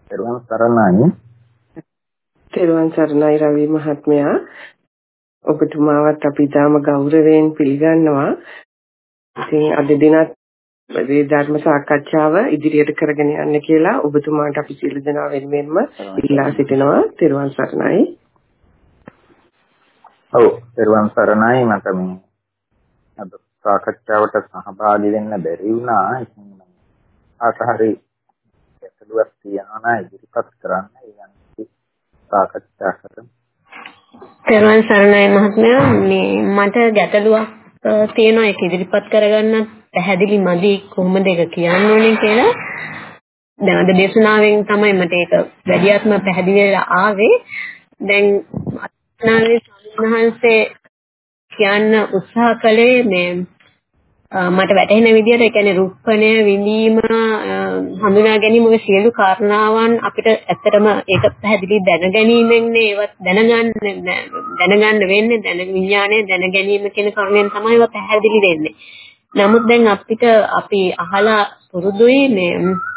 තෙරුවන් සරණයි. තෙරුවන් සරණයි රවි මහත්මයා. ඔබතුමාවත් අපි තාම ගෞරවයෙන් පිළිගන්නවා. ඉතින් අද දිනත් මේ ධර්ම සාකච්ඡාව ඉදිරියට කරගෙන යන්න කියලා ඔබතුමාට අපි සියලු දෙනා වෙනුවෙන්ම ඉල්ලා සිටිනවා. තෙරුවන් සරණයි. ඔව් තෙරුවන් සරණයි. මට මේ අද සාකච්ඡාවට සහභාගී වෙන්න බැරි වුණා. ඉතින් ආසහරි ගැටලුවක් තියනවා ඉදිරිපත් කරන්න. ඊළඟ සාකච්ඡා කරමු. තෙරුවන් සරණයි මහත්මයා. මේ මට ගැටලුවක් තියෙනවා ඒක ඉදිරිපත් කරගන්න පැහැදිලි මදි කොහොමද ඒක කියන්න ඕනේ කියලා. දැන් අද දේශනාවෙන් තමයි මට ඒක වැඩියත්ම පැහැදිලි වෙලා ආවේ. දැන් අත්නාවේ සම්හන්සේ කියන්න උත්සාහ කළේ මේ මට වැටහෙන විදිහට ඒ කියන්නේ රුප්පණය විඳීම හඳුනා ගැනීම ඔය සියලු කාරණාවන් අපිට ඇත්තටම ඒක පැහැදිලි දැන ගැනීමෙන්නේ ඒවත් දැනගන්න වෙන්නේ දැන විඥානය දැන ගැනීම කියන කරුණෙන් තමයි ඒවා පැහැදිලි වෙන්නේ. නමුත් දැන් අපි අහලා පුරුදුයි මේ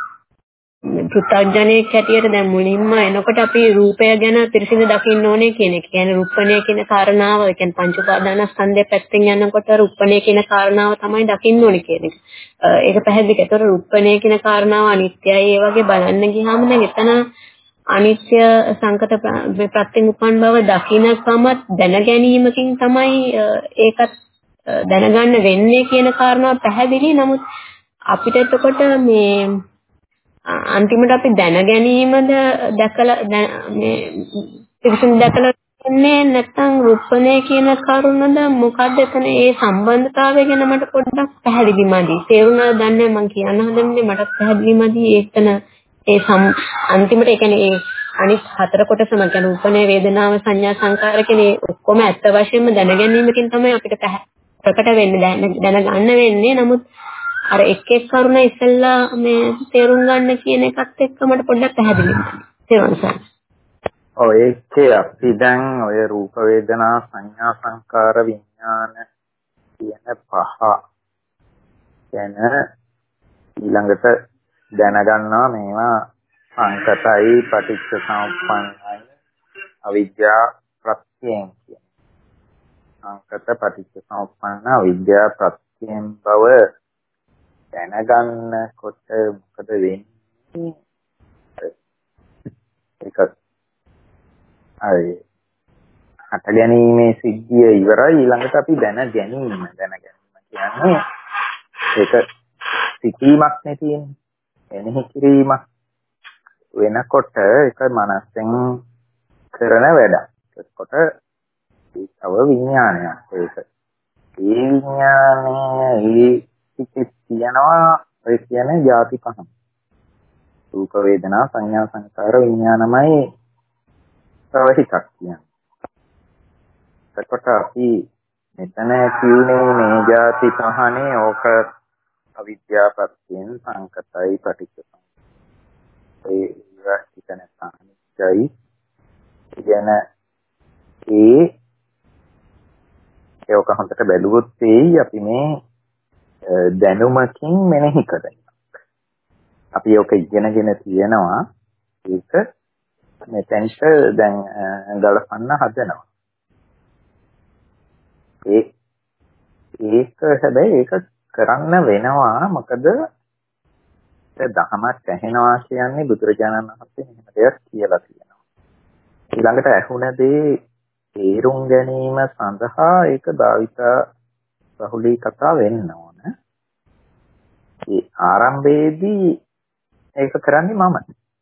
පෘථග්ජනයේ කැටියට දැන් මුලින්ම එනකොට අපි රූපය ගැන පිරිසිදු දකින්න ඕනේ කියන එක. කියන්නේ රුප්පණය කියන කාරණාව, ඒ කියන්නේ පංච උපාදානස්කන්ධය පැත්තෙන් යනකොට රුප්පණය කියන කාරණාව තමයි දකින්න ඕනේ කියන එක. ඒක පැහැදිලි. ඒතර රුප්පණය කියන කාරණාව අනිත්‍යයි ඒ වගේ බලන්න ගියාම දැන් එතන අනිත්‍ය සංකත ප්‍රත්‍යයෙන් උපන් බව දකින්නකම දැන ගැනීමකින් තමයි ඒකත් දැනගන්න වෙන්නේ කියන කාරණාව පැහැදිලි. නමුත් අපිට එතකොට මේ අන්තිමට අපි දැන ගැනීමද දැකලා මේ පිරිසිදු දැකලා ඉන්නේ නැත්නම් රුප්පණය කියන කරුණද මොකද්ද එතන ඒ සම්බන්ධතාවය ගැන මට පොඩ්ඩක් පැහැදිලි මදි. තේරුණාද දන්නේ මම කියන්න හදන්නේ මට පැහැදිලි මදි. එතන අන්තිමට ඒ කියන්නේ ඒ අනිත් හතර කොටසම කියන රුප්පණය වේදනාව සංඥා සංකාර කියන ඔක්කොම ඇත්ත වශයෙන්ම දැන ගැනීමකින් තමයි අපිට ප්‍රකට වෙන්නේ දැනගන්න වෙන්නේ. නමුත් අර එක් කරුණ ඉස්සෙල්ලා මේ තේරුම් ගන්න කියන එකත් එක්ක මට පොඩ්ඩක් පැහැදිලි වෙන්න. තේරුම් ගන්න. ඔය ඒකේ අපි දැන් ඔය රූප වේදනා සංඥා සංකාර විඥාන කියන පහ ගැන ඊළඟට දැනගන්නවා මේවා සංකතයි පටිච්ච සමුප්පන්නයි අවිද්‍යා ප්‍රත්‍යයෙන් කියන. සංකත පටිච්ච සමුප්පන්න අවිද්‍යා ප්‍රත්‍යයෙන් බව දැනගන්නකොට මොකද වෙන්නේ? ඒක හට ගැනීමේ සිද්ධිය ඉවරයි ඊළඟට අපි දැන ගැනීම කියන්නේ ඒක සිටීමක් නේ තියෙන්නේ. එනෙහි කිරීමක් වෙනකොට ඒක මනසෙන් කරන වැඩක්. ඒකට ඒකව විඥානයක්. ඒක ඒ විඥානයේ තියනවා ඔය කියන්නේ ಜಾති පහක්. රූප වේදනා සංඥා සංකාර විඥානමයි තව ටිකක් කියන්නේ. එතකොට අපි මෙතන කියුනේ මේ ಜಾති පහනේ ඕක අවිද්‍යාවපත්යෙන් සංකතයි පටිච්චසමුප්පාදයි ඒ ඉවස්තිකන සංනිච්චයි කියන ඒක හොඳට බැලුවොත් අපි මේ දැනුමකින් මෙනෙහි කරනවා. අපි ඔක ඉගෙනගෙන තියෙනවා. ඒක මෙතෙන්ට දැන් ගලපන්න හදනවා. ඒක හැබැයි ඒක කරන්න වෙනවා. මොකද දහමක් ඇහෙනවා කියන්නේ බුදුරජාණන් වහන්සේ මෙහෙම දෙයක් කියලා තියෙනවා. ඊළඟට ඇහුණ දේ තේරුම් ගැනීම සඳහා ඒක භාවිතා බහුලී කතා වෙන්න ඕන. ඒ ආරම්භයේදී ඒක කරන්නේ මම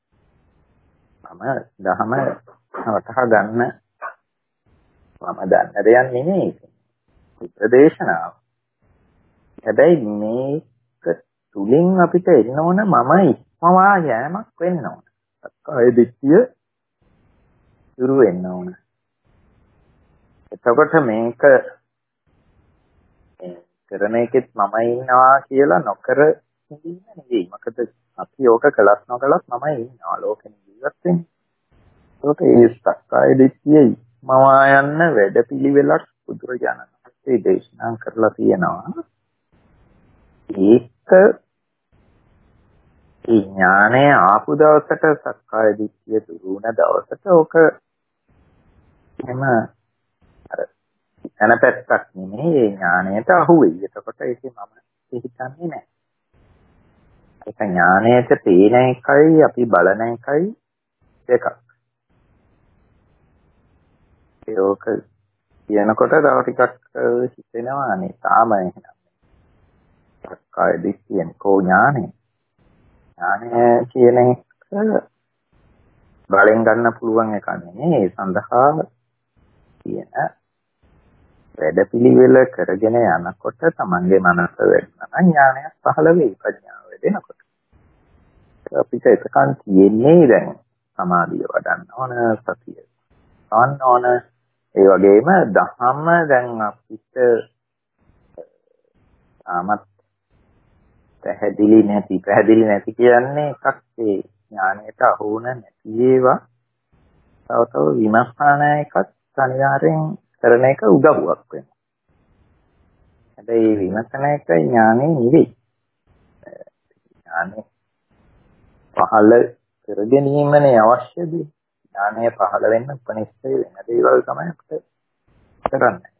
දහම වටහා ගන්න මම දන්න දෙයක් නෙමෙයි. උපදේශනාව. හැබැයි මේක තුලින් අපිට එන්න ඕන මම ඉක්මවා යෑමක් වෙන්න ඕන. සක්කාය දිට්ඨිය දුරු වෙන්න ඕන. එතකොට මේක කරන එකෙත් මම ඉන්නවා කියලා නොකර ඉන්න නෙවෙයි. මොකද අපි ඕක කළත් නොකළත් මම ඉන්නවා ලෝකෙ ජීවත් වෙන්නේ. ඒක ඒ සක්කාය දිට්ඨිය ඉක්මවා යන්න වැඩපිළිවෙලක් බුදුරජාණන් වහන්සේ දේශනා කරලා තියෙනවා. ඒ ඥානය ආපු දවසට සක්කාය දිට්ඨිය දුරු වුණ දවසට ඕක එහෙම අර යන පැත්තක් නෙමෙයි ඒ ඥානයට අහු වෙයි. එතකොට ඒකේ මම හිතන්නේ නැහැ. ඒක ඥානයට පේන එකයි අපි බලන එකයි දෙකක්. ඒක කියනකොට තව ටිකක් හිතෙනවා අනේ තාම එහෙනම්. සක්කාය දිට්ඨියෙන් කෝ ඥානය. ඥානය කියන එක බලෙන් ගන්න පුළුවන් එකක් නෙමෙයි. ඒ සඳහා කියන වැඩපිළිවෙල කරගෙන යනකොට තමන්ගේ මනස වෙනවා ඥානයක් පහළ වෙයි ප්‍රඥාව වෙනකොට. අපිට එකකන් තියෙන්නේ දැන් සමාධිය වඩන්න ඕන සතිය. ගන්න ඕන ඒ වගේම දහම දැන් අපිට ආමත් පැහැදිලි නැති කියන්නේ එකක් ඒ ඥානයට අහු නැති ඒවා තව විමර්ශන එකත් අනිවාර්යෙන් කරන එක උදව්වක් වෙනවා. හැබැයි විමර්ශන එක ඥානෙ නෙවෙයි. ඥානෙ පහළ කර ගැනීමනේ අවශ්‍ය දේ. ඥානය පහළ වෙන්න උපනිෂ්ඨය වෙන දේවල් තමයි අපිට කරන්නේ.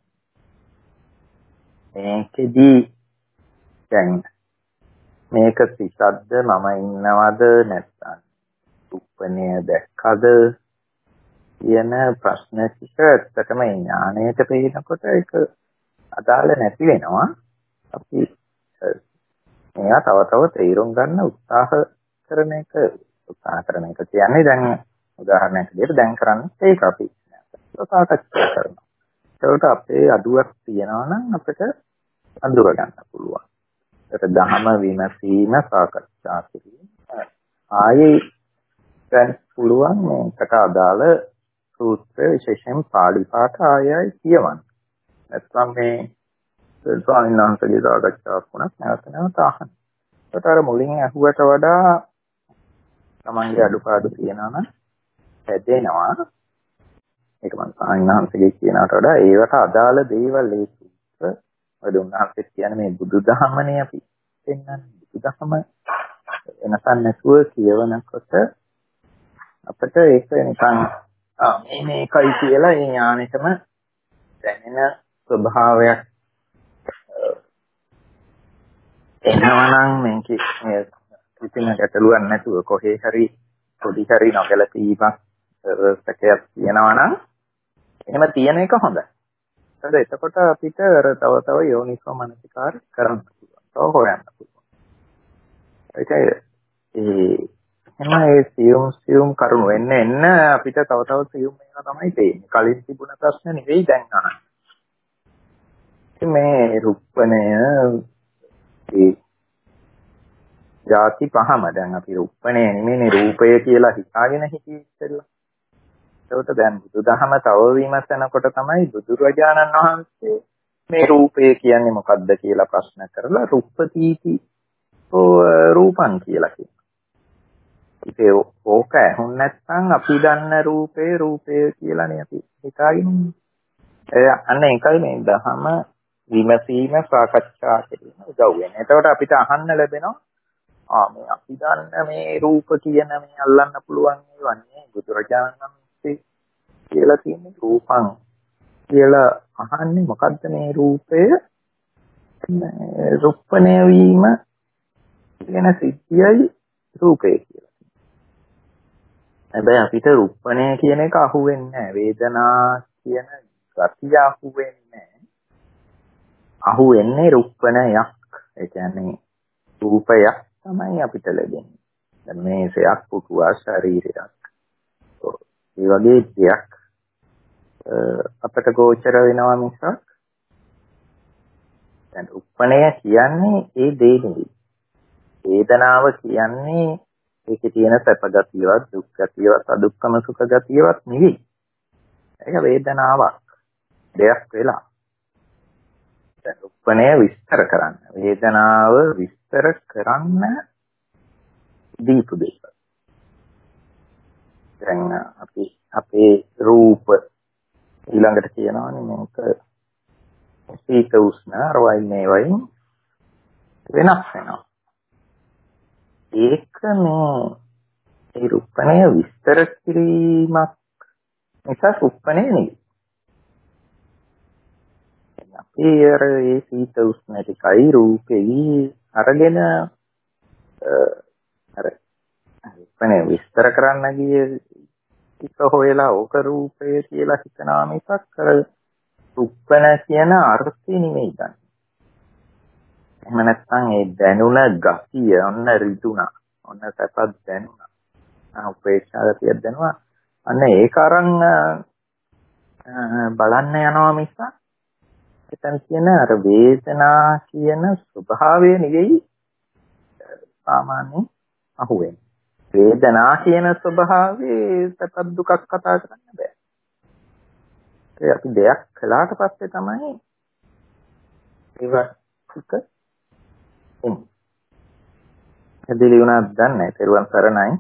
මේකෙදී දැන් මේක සිතද්ද මම ඉන්නවද නැත්නම් උප්පණය දැක්කද කියන ප්‍රශ්න ටික ඇත්තටම ඥානයට පේනකොට ඒක අදාළ නැති වෙනවා. අපි මේවා තව තේරුම් ගන්න උත්සාහ කරන එක කියන්නේ දැන් උදාහරණයක් විදිහට දැන් කරන්නේ ඒක අපි සාකච්ඡා කරනවා. ඒකට අපේ අඩුවක් තියෙනවා නම් අපිට අඳුර ගන්න පුළුවන්. ඒක දහම විමසීම සාකච්ඡා කිරීම. ආයේ දැන් පුළුවන් මේකට අදාළ සූත්‍ර විශේෂයෙන් පාළි පාඨ ආයයි කියවන්න. නැත්නම් මේ ස්වාමීන් වහන්සේගේ සාකච්ඡාවක් වුණත් නැවත අහන්න. ඒකට අර මුලින් අහුවට වඩා තමන්ගේ අඩුපාඩු තියෙනවා නම් හැදෙනවා. ඒක මම ස්වාමීන් වහන්සේගේ කියනකට වඩා ඒවට අදාළ දේවල් ඒ සූත්‍ර වල උන්වහන්සේ කියන්නේ මේ බුදුදහමනේ අපි පෙන්වන්නේ. බුදුදහම වෙනසක් නැතුව කියවනකොට අපිට ඒක නිකන් මේකයි කියලා ඒ ඥානෙටම දැනෙන ස්වභාවයක් එනවනම් මේකේ කිසිම ගැටලුවක් නැතුව කොහේ හරි පොඩි හරි නොගැලපීමක් සැකයක් තියෙනවා නම් එහෙම තියෙන එක හොඳයි. හරි එතකොට අපිට තව යෝනිසෝ මනසිකාර කරන්න පුළුවන්. තව හොයන්න පුළුවන්. ඒකයි ඒ සියුම් කරුණු එන්න අපිට තව සියුම් මේවා තමයි තියෙන්නේ. කලින් තිබුණ ප්‍රශ්න නෙවෙයි දැන් අහන්නේ. මේ රුප්පණය ඒ ಜಾති පහම දැන් අපි රුප්පණය නෙමෙයි රූපය කියලා හිතාගෙන හිටියේ ඉතින්ලා. ඒකට දැන් බුදුදහම තව විමසනකොට තමයි බුදුරජාණන් වහන්සේ මේ රූපය කියන්නේ මොකක්ද කියලා ප්‍රශ්න කරලා රුප්පතිති රූපං කියලා කියනවා. ඉතින් ඕක ඇහුන් නැත්නම් අපි දන්න රූපය කියලානේ අපි හිතාගෙන ඉන්නේ. අන්න ඒකයි මේ දහම විමසීම සාකච්ඡා කිරීම උදව් වෙන්නේ. එතකොට අපිට අහන්න ලැබෙනවා මේ අපි දන්න මේ රූප කියන මේ අල්ලන්න පුළුවන් ඒවා නේ බුදුරජාණන් වහන්සේ කියලා තියෙන්නේ රූපං කියලා අහන්නේ මොකද්ද මේ රූපය? රුප්පණය වීම කියන සිද්ධියයි රූපය කියලා. හැබැයි අපිට රුප්පණය කියන එක අහුවෙන්නේ නැහැ. වේදනා කියන ගතිය අහුවෙන්නේ නැහැ. අහුවෙන්නේ රුප්පණයක්. ඒ කියන්නේ රූපයක් තමයි අපිට ලැබෙන්නේ. දැන් මේ සයක් පුකුවා ශරීරයක්. ඒ වගේ දෙයක් අපට ගෝචර වෙනවා මිසක් දැන් රුප්පණය කියන්නේ ඒ දේ නෙවෙයි. වේදනාව කියන්නේ ඒකේ තියෙන සැප ගතියවත් දුක් ගතියවත් අදුක්කම සුඛ ගතියවත් නෙවෙයි. ඒක වේදනාවක්. දෙයක් වෙලා. දැන් රුප්පණය විස්තර කරන්න. වේදනාව විස්තර කරන්න දීපු දෙයක්. දැන් අපි අපේ රූප ඊළඟට කියනවානේ මේක සීත උෂ්ණ රවයි මේවයි වෙනස් වෙනවා. ඒක මේ රූපණය විස්තර කිරීමක් නිසා රූපණය නෙවෙයි. අපි අර ඒ සීත උෂ්ණ ටිකයි රූපෙයි අරගෙන අර රූපණය විස්තර කරන්න ගියේ එක හොයලා ඕක රූපය කියලා හිතනවා මිසක් අර රූපණ කියන අර්ථය නෙවෙයි ගන්න. එහෙම නැත්නම් ඒ දැනුණ ගතිය ඔන්න රිදුණා. ඔන්න සැපත් දැනුණා. උපේක්ෂාගතියක් දැනුණා. අන්න ඒක අරන් බලන්න යනවා මිසක් එතන කියන අර වේදනා කියන ස්වභාවය නෙවෙයි සාමාන්‍යයෙන් අහුවෙන්නේ. වේදනා කියන ස්වභාවයේ සැප දුකක් කතා කරන්න බෑ. ඒ අපි දෙයක් කළාට පස්සේ තමයි ඒක එන්නේ. එදිලි වුණාද දන්නේ තෙරුවන් සරණයි.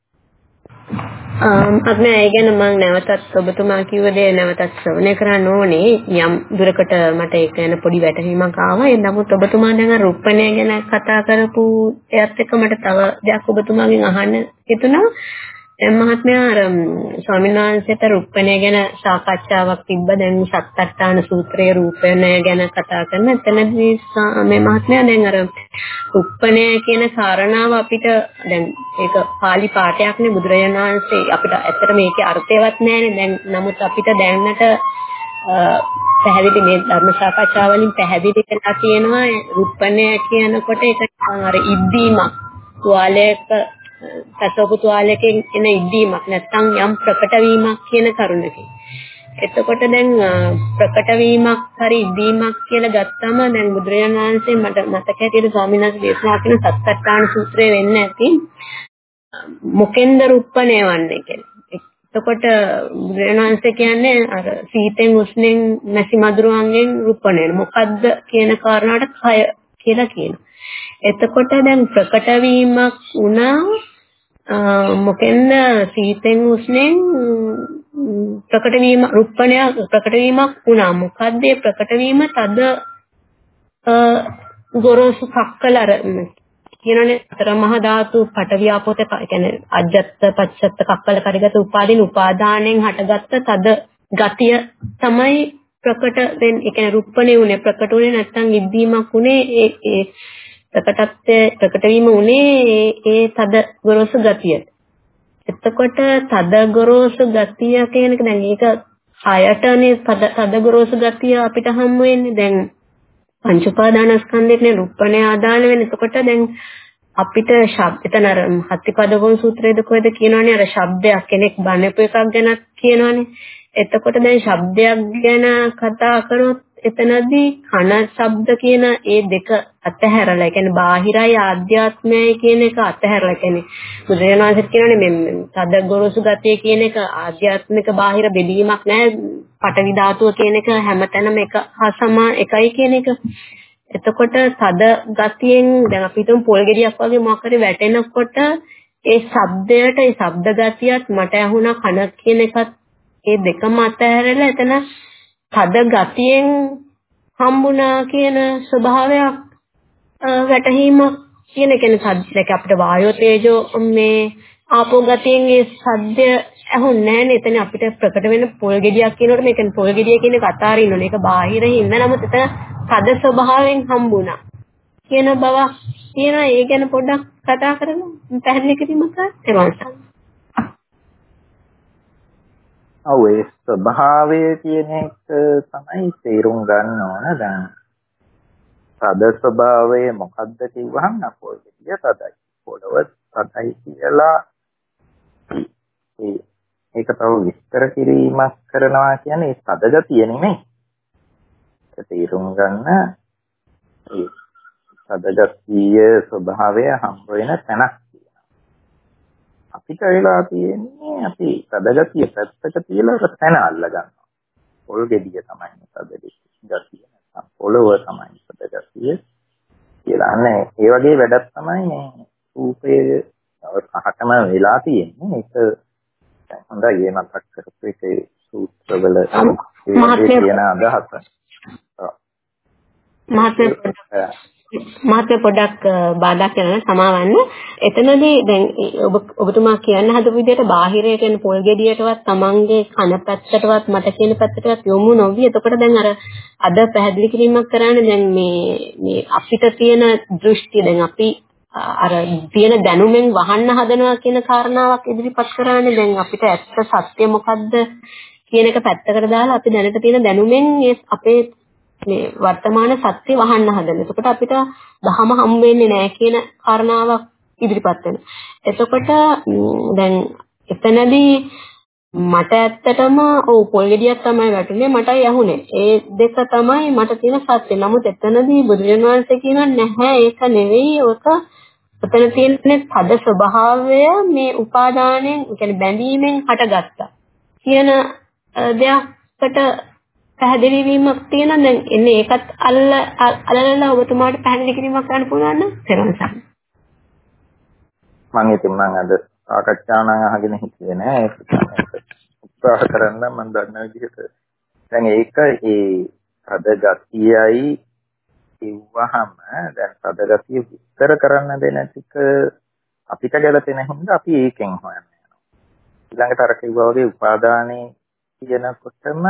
අත්නේ ඒ ගැන මම නැවතත් ඔබතුමා කිව්ව දේ නැවතත් ශ්‍රවණය කරන්න ඕනේ. යම් දුරකට මට ඒක ගැන පොඩි වැටහීමක් ආවා. ඒ නමුත් ඔබතුමා දැන් රූපණය ගැන කතා කරපු එයත් එක්ක මට තව දෙයක් ඔබතුමාගෙන් අහන්න හිතුණා. දැන් මහත්මයා අර ස්වාමීන් වහන්සේට රූපණය ගැන සාකච්ඡාවක් තිබ්බ. දැන් සත්අට්ඨාන සූත්‍රයේ රූපණය ගැන කතා කරන එතනදී මේ මහත්මයා දැන් අර රූපණය කියන කාරණාව අපිට දැන් ඒක පාලි පාඨයක්නේ බුදුරජාණන් වහන්සේ අපිට ඇත්තට මේකේ අර්ථයවත් නැහැනේ. දැන් නමුත් අපිට දැනන්නට පැහැදිලි මේ ධර්ම සාකච්ඡාව වලින් පැහැදිලි කරලා තියෙනවා රූපණය කියනකොට ඒක අර ඉද්දීමක් තුවාලයක සතපු තුවාලයකින් එන ඉද්දීමක් නැත්නම් යම් ප්‍රකට වීමක් කියන කරුණකින්. එතකොට දැන් ප්‍රකට වීමක් හරි ඉද්දීමක් කියලා ගත්තම දැන් බුදුරජාණන් වහන්සේ මට මතක හැටියට ස්වාමීන් වහන්සේ දේශනා කරන සත්අට්ඨාන සූත්‍රයේ වෙන්නේ නැති මොකෙන්ද රුප්පණය වන්නේ කියලා. එතකොට බුදුරජාණන් වහන්සේ කියන්නේ අර සීතෙන් උෂ්ණෙන් නැසි මధుරවන්ගෙන් රුප්පණය. මොකද්ද කියන කාරණාවට කය කියලා කියනවා. එතකොට දැන් ප්‍රකට වීමක් වුණා මොකෙන්ද සීතෙන් උෂ්ණෙන් ප්‍රකට වීම රුප්පණය ප්‍රකට වීමක් වුණා. මොකද්ද ඒ ප්‍රකට වීම? තද ගොරෝසු කක්කල අර කියනනේ අතර මහ ධාතු පඨවි ආපෝත කියන්නේ අජත්ත පච්චත්ත කක්කල කරගත උපාදානෙන් හටගත්ත තද ගතිය තමයි ප්‍රකට වෙන්නේ. ඒ කියන්නේ රුප්පණේ උනේ ප්‍රකට උනේ නැත්නම් ඉද්දීමක් උනේ ඒ ප්‍රකට වීම උනේ ඒ තද ගොරෝසු ගතිය. එතකොට තද ගොරෝසු ගතිය කියන එක දැන් ඒක හයටනේ තද ගොරෝසු ගතිය අපිට හම්බ වෙන්නේ. දැන් පංච උපාදානස්කන්ධයේ රුප්පණය ආදාන වෙන. එතකොට දැන් අපිට ශබ්ද එතන අර හත්තිපදවන සූත්‍රයේද කොහෙද කියනවනේ අර ශබ්දයක් කෙනෙක් බණපු එකක් ගැන කියනවනේ. එතකොට දැන් ශබ්දයක් ගැන කතා කරොත් එතනදී කන ශබ්ද කියන ඒ දෙක අතහැරලා, ඒ කියන්නේ බාහිරයි ආධ්‍යාත්මයයි කියන එක අතහැරලා, කියන්නේ බුදුරජාණන් වහන්සේ කියනනේ මේ තද ගොරෝසු ගතිය කියන එක ආධ්‍යාත්මික බාහිර බෙදීමක් නැහැ. පඨවි ධාතුව කියන එක හැමතැනම එක හා සමාන එකයි කියන එක. එතකොට තද ගතියෙන් දැන් අපි හිතමු පොල් ගෙඩියක් වගේ මොකක් හරි වැටෙනකොට ඒ ශබ්දයට ඒ ශබ්ද ගතියත් මට ඇහුණා කන කියන එකත් ඒ දෙකම අතහැරලා එතන තද ගතියෙන් හම්බුණා කියන ස්වභාවයක් වැටහීම කියන කෙනේ සද්දයක අපිට වායෝ තේජෝ මේ ආපෝ ගතියෙන් ඒ සද්ද ඇහුන්නේ නැහැ. එතන අපිට ප්‍රකට වෙන පොල් ගෙඩියක් කියනකොට මේක පොල් ගෙඩිය කියන එක අතාරින්න ඕනේ. ඒක බාහිරින් ඉන්න නමුත් එතන තද ස්වභාවයෙන් හම්බුණා කියන බව කියනවා. ඒ ගැන පොඩ්ඩක් කතා කරමු. පැහැදිලි කිරීමක් කරන්න. ඔව් ඒ ස්වභාවය කියන එක තමයි තේරුම් ගන්න ඕන. දැන් තද ස්වභාවය මොකද්ද කිව්වහම පොල් ගෙඩිය තදයි. පොළව තදයි කියලා ඒක තව විස්තර කිරීමක් කරනවා කියන්නේ ඒ තද ගතිය නෙමෙයි. ඒක තේරුම් ගන්න ඒ තද ගතිය ස්වභාවය හම්බ වෙන තැනක් තියෙනවා. අපිට වෙලා තියෙන්නේ අපි තද ගතිය පැත්තක තියලා තැන අල්ල ගන්නවා. පොල් ගෙඩිය තමයි තද ගතිය. නැත්නම් පොළව තමයි තද ගතිය කියලා. අනේ ඒ වගේ වැඩක් තමයි මේ රූපයේ පහටම වෙලා තියෙන්නේ. ඒක හොඳයි මතක් කරපු එකේ සූත්‍රවල කියන අදහස. මහත්මයා පොඩ්ඩක් බාධා කරන සමාවන්න. එතනදී දැන් ඔබතුමා කියන්න හදපු විදිහට බාහිරයට එන පොල් ගෙඩියටවත් තමන්ගේ කන පැත්තටවත් මට කියන පැත්තටවත් යොමු නොවි. එතකොට දැන් අද පැහැදිලි කිරීමක් කරන්නේ දැන් මේ අපිට තියෙන දෘෂ්ටි දැන් අපි අර තියෙන දැනුමෙන් වහන්න හදනවා කියන කාරණාවක් ඉදිරිපත් කරන්නේ. දැන් අපිට ඇත්ත සත්‍ය මොකද්ද කියන එක පැත්තකට දාලා අපි දැනට තියෙන දැනුමෙන් අපේ මේ වර්තමාන සත්‍ය වහන්න හදන. එතකොට අපිට දහම හම් වෙන්නේ නැහැ කියන කාරණාවක් ඉදිරිපත් වෙනවා. එතකොට දැන් එතනදී මට ඇත්තටම පොල් ගෙඩියක් තමයි වැටුනේ මටයි ඇහුනේ. ඒ දෙක තමයි මට තියෙන සත්‍ය. නමුත් එතනදී බුදුරජාණන් වහන්සේ කියනවා නැහැ ඒක නෙවෙයි. ඔක එතන තියෙන පද ස්වභාවය මේ උපාදානයෙන් කියන්නේ බැඳීමෙන් හටගත්තා කියන දෙයකට පැහැදිලි වීමක් තියෙනවා. දැන් එන්නේ ඒකත් අල්ලලා ඔබතුමාට පැහැදිලි කිරීමක් කරන්න පුළුවන් නම් තේරුම්සක්. මම ඉතින් අද සාකච්ඡාවක් අහගෙන හිටියේ නෑ. ඒක උත්සාහ කරන්න මම දන්න විදිහට දැන් ඒක අද ගතියයි කිව්වහම දැන් අද ගතිය විස්තර කරන්න දෙන ටික අපිට ගැලපෙන හින්දා අපි ඒකෙන් හොයන්න යනවා. ඊළඟට අර කිව්වා වගේ උපාදානයේ කියනකොටම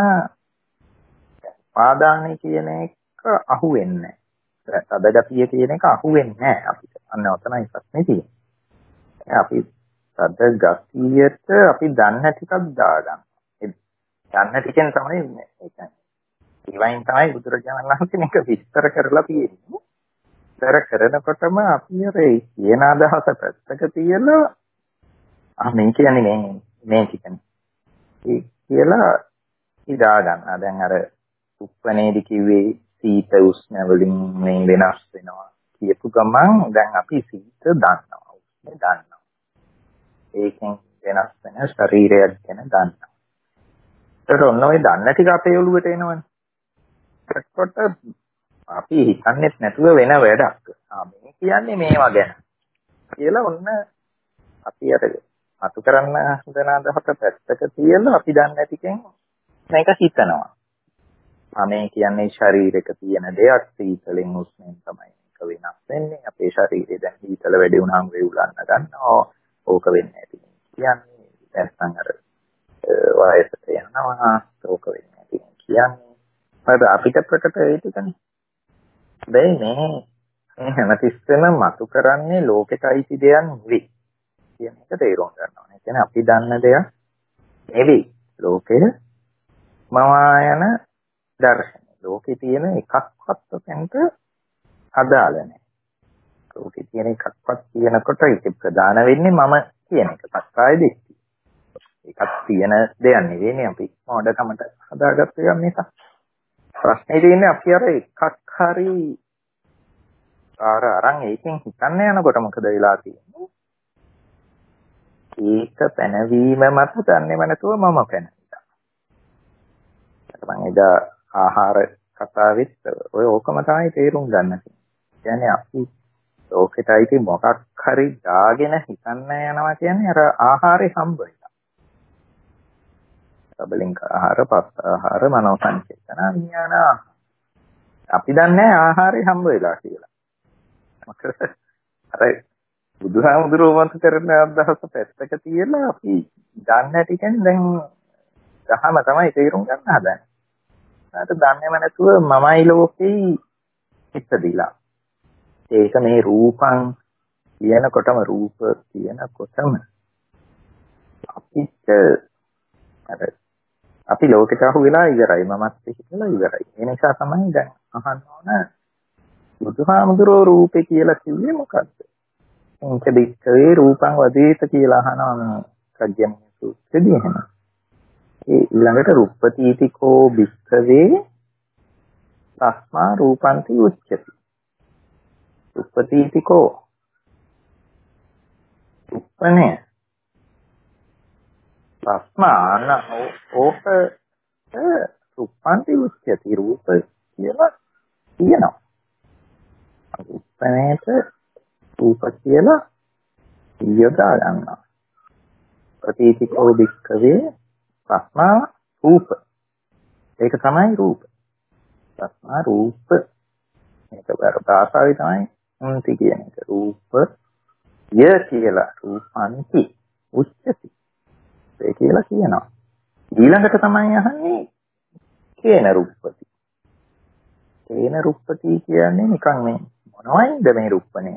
උපාදානය කියන එක අහුවෙන්නේ නැහැ. තදගතිය කියන එක අහුවෙන්නේ නැහැ අපිට. අන්න ඔතනයි ප්‍රශ්නේ තියෙන්නේ. අපි තදගතියට අපි දන්න ටිකක් දාගන්න. ඒ දන්න ටිකෙන් තමයි ඉන්නේ. ඒ කියන්නේ ඊවයින් තමයි බුදුරජාණන් වහන්සේ මේක විස්තර කරලා තියෙන්නේ. විස්තර කරනකොටම අපි අර කියන අදහස පැත්තක තියලා මේ කියන්නේ මේ ටිකනේ. ඒ කියලා ඉදා ගන්න. දැන් අර උප්පනේදි කිව්වේ සීත උෂ්ණ වලින් මේ වෙනස් වෙනවා කියපු ගමන් දැන් අපි සීත දන්නවා උෂ්ණ දන්නවා ඒකෙන් වෙනස් වෙන ශරීරයක් ගැන දන්නවා. ඒකට ඔන්න ඔය දන්න ටික අපේ ඔළුවට එනවනේ. ඒකට අපි හිතන්නේ නැතුව වෙන වැඩක්. මේ කියන්නේ මේවා ගැන කියලා ඔන්න අපි අර අතු කරන්න හදන අදහස පැත්තක තියලා අපි දන්න ටිකෙන් මේක හිතනවා. මේ කියන්නේ ශරීරයක තියෙන දෙයක් සීතලෙන් උෂ්ණයෙන් තමයි මේක වෙනස් වෙන්නේ. අපේ ශරීරය දැන් සීතල වැඩි වුණාම වේවුලන්න ගන්නවා. ඕක වෙන්නේ නැති කියන්නේ නැත්නම් අර වයසට යනවා. ඕක වෙන්නේ නැති කියන්නේ. මට අපිට ප්‍රකට ඒ ටිකනේ. දැන් මේ හැමතිස්සෙම මතු කරන්නේ ලෝකෙට අයිති දෙයක් නෙවෙයි කියන එක තේරුම් ගන්න ඕනේ. ඒ කියන්නේ අපි දන්න දෙයක් නෙවෙයි. ලෝකෙට මවා යන දර්ශනය. ලෝකේ තියෙන එකක්වත් ඔතෙන්ට අදාළ නැහැ. ලෝකේ තියෙන එකක්වත් කියනකොට ඒක ප්‍රධාන වෙන්නේ මම කියන එක. සක්කාය දිට්ඨිය. එකක් තියෙන දෙයක් නෙවෙයිනේ අපි මොඩකමට හදාගත්ත එක නිසා. ප්‍රශ්නේ තියෙන්නේ අපි අර එකක් හරි අරන් ඒකෙන් හිතන්න යනකොට මොකද වෙලා තියෙන්නේ? ඒක පැනවීම මත දන්නේම නැතුව මම පැනනවා. මම එදා ආහාර කතාවෙත් ඔය ඕකම තමයි තේරුම් ගන්න. කියන්නේ අපි ලෝකෙට අයිති මොකක් හරි දාගෙන හිතන්න යනවා කියන්නේ අර ආහාරේ හම්බ වෙනවා. සබලින්ක ආහාර, පස් ආහාර, මනෝ සංචේතන, විඥාන. අපි දන්නේ ආහාරේ හම්බ වෙලා කියලා. මොකද අර බුදුහාමුදුරුවෝ මත කරන අදහස පැත්තක තියලා අපි දන්න ටිකෙන් දැන් දහම තමයි තේරුම් ගන්න හදන්නේ. ඒකට දන්නේම නැතුව මමයි ලෝකේ ඉපදිලා. ඒක මේ රූපං කියනකොටම රූප කියනකොටම අපිට අර අපි ලෝකෙට අහු වෙලා ඉවරයි. මමත් හිතලා ඉවරයි. ඒ නිසා තමයි දැන් අහන්න ඕන බුදුහාමුදුරුවෝ රූපේ කියලා කිව්වේ මොකද්ද? එංක දික්කේ රූපං වදේත කියලා අහනවා කජ්ජන සූත්‍රයේදී එහෙම. ඒ ඊළඟට රුප්පතිතිකෝ භික්ඛවේ තස්මා රූපන්ති උච්චති. රුප්පතිතිකෝ උප්පනේ තස්මාන ඕක රුප්පන්ති උච්චති රූප කියලා කියනවා. උප්පනේට රූප කියලා යොදා ගන්නවා. ප්‍රතිතිකෝ භික්ඛවේ තස්මා රූප. ඒක තමයි රූප. තස්මා රූප. මේක භාෂාවේ තමයි උන්ති කියන එක. රූපය කියලා රූපන්ති උච්චති. ඒ කියලා කියනවා. ඊළඟට තමයි අහන්නේ කේන රුප්පති. කේන රුප්පති කියන්නේ නිකන් මේ මොනවයින්ද මේ රුප්පණය?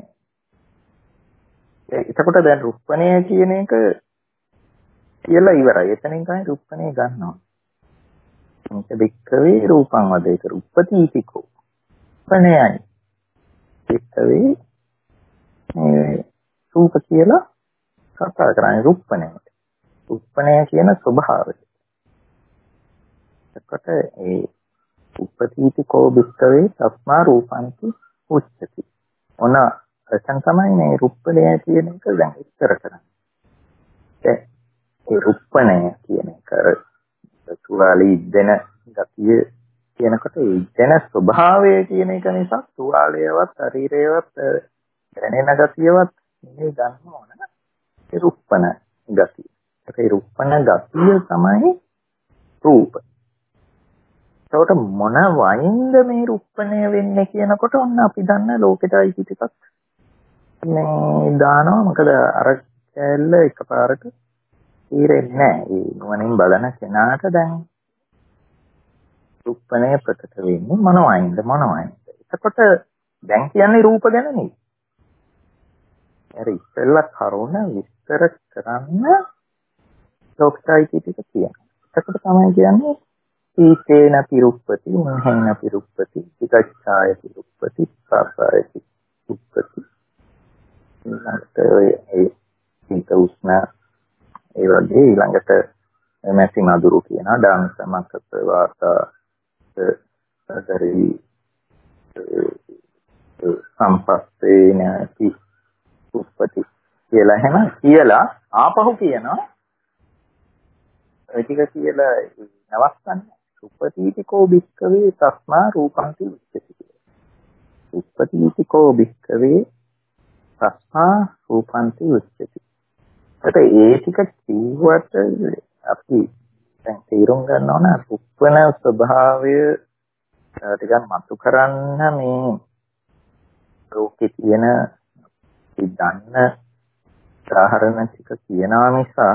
එතකොට දැන් රුප්පණය කියන එක කියලා ඉවරයි. එතනින් තමයි රුප්පණය ගන්නවා. මේක දෙක්කවේ රූපං වදේක රුප්පතිතිකෝ. රුප්පණයයි. දෙක්කවේ රූප කියලා කතා කරන්නේ රුප්පණය. රුප්පණය කියන ස්වභාවය. එතකොට ඒ උප්පතිතිකෝ බික්කවේ තස්මා රූපන්ති උච්චති. ඔන එතන තමයි මේ රුප්පණය කියන එක දැන් විස්තර කරන්නේ. ඒ රුප්පණය කියන එක තුවාලේ ඉද්දෙන ගතිය කියනකොට ඒ ඉද්දෙන ස්වභාවය කියන එක නිසා තුවාලයවත් ශරීරයවත් දැනෙන ගතියවත් මේ ගන්න ඕන. ඒ රුප්පණ ගතිය. ඒ රුප්පණ ගතිය තමයි රූප. ඒකට මොන වයින්ද මේ රුප්පණය වෙන්නේ කියනකොට ඔන්න අපි දන්න ලෝකෙටයි ටිකක් මේ දානවා. මොකද අර කැල්ල එකපාරට ඉරෙන්නේ නැහැ. ඒ නුවණින් බලන කෙනාට දැන් රුප්පණය ප්‍රකට වෙන්නේ මොනවයින්ද. එතකොට දැන් කියන්නේ රූප ගැන නෙවෙයි. අර ඉස්සෙල්ලා කරුණ විස්තර කරන්න ලෝකෙටයි ටික කියනවා. එතකොට තමයි කියන්නේ ඊතේන පිරුප්පති මහෙන පිරුප්පති විකච්ඡාය පිරුප්පති සාසාය පිරුප්පති. ඊළඟට ඒ හිත උස්න ඒ වගේ ඊළඟට මැසි මදුරු කියන ඩාන්ස් සමකත වාතා සතරි සම්පස්තේන පිරුප්පති කියලා එහෙම කියලා ආපහු කියනවා. ඒ ටික කියලා නවත්තන්නේ. උප්පතිතිකෝ බික්කවේ තස්මා රූපන්ති උච්චති. උප්පතිතිකෝ බික්කවේ තස්මා රූපන්ති උච්චති. ඒ ටික කිව්වට අපි දැන් තේරුම් ගන්න ඕන රුප්පණ ස්වභාවය ටිකක් මතු කරන්න මේ ලෝකේ තියෙන දන්න උදාහරණ ටික කියනවා නිසා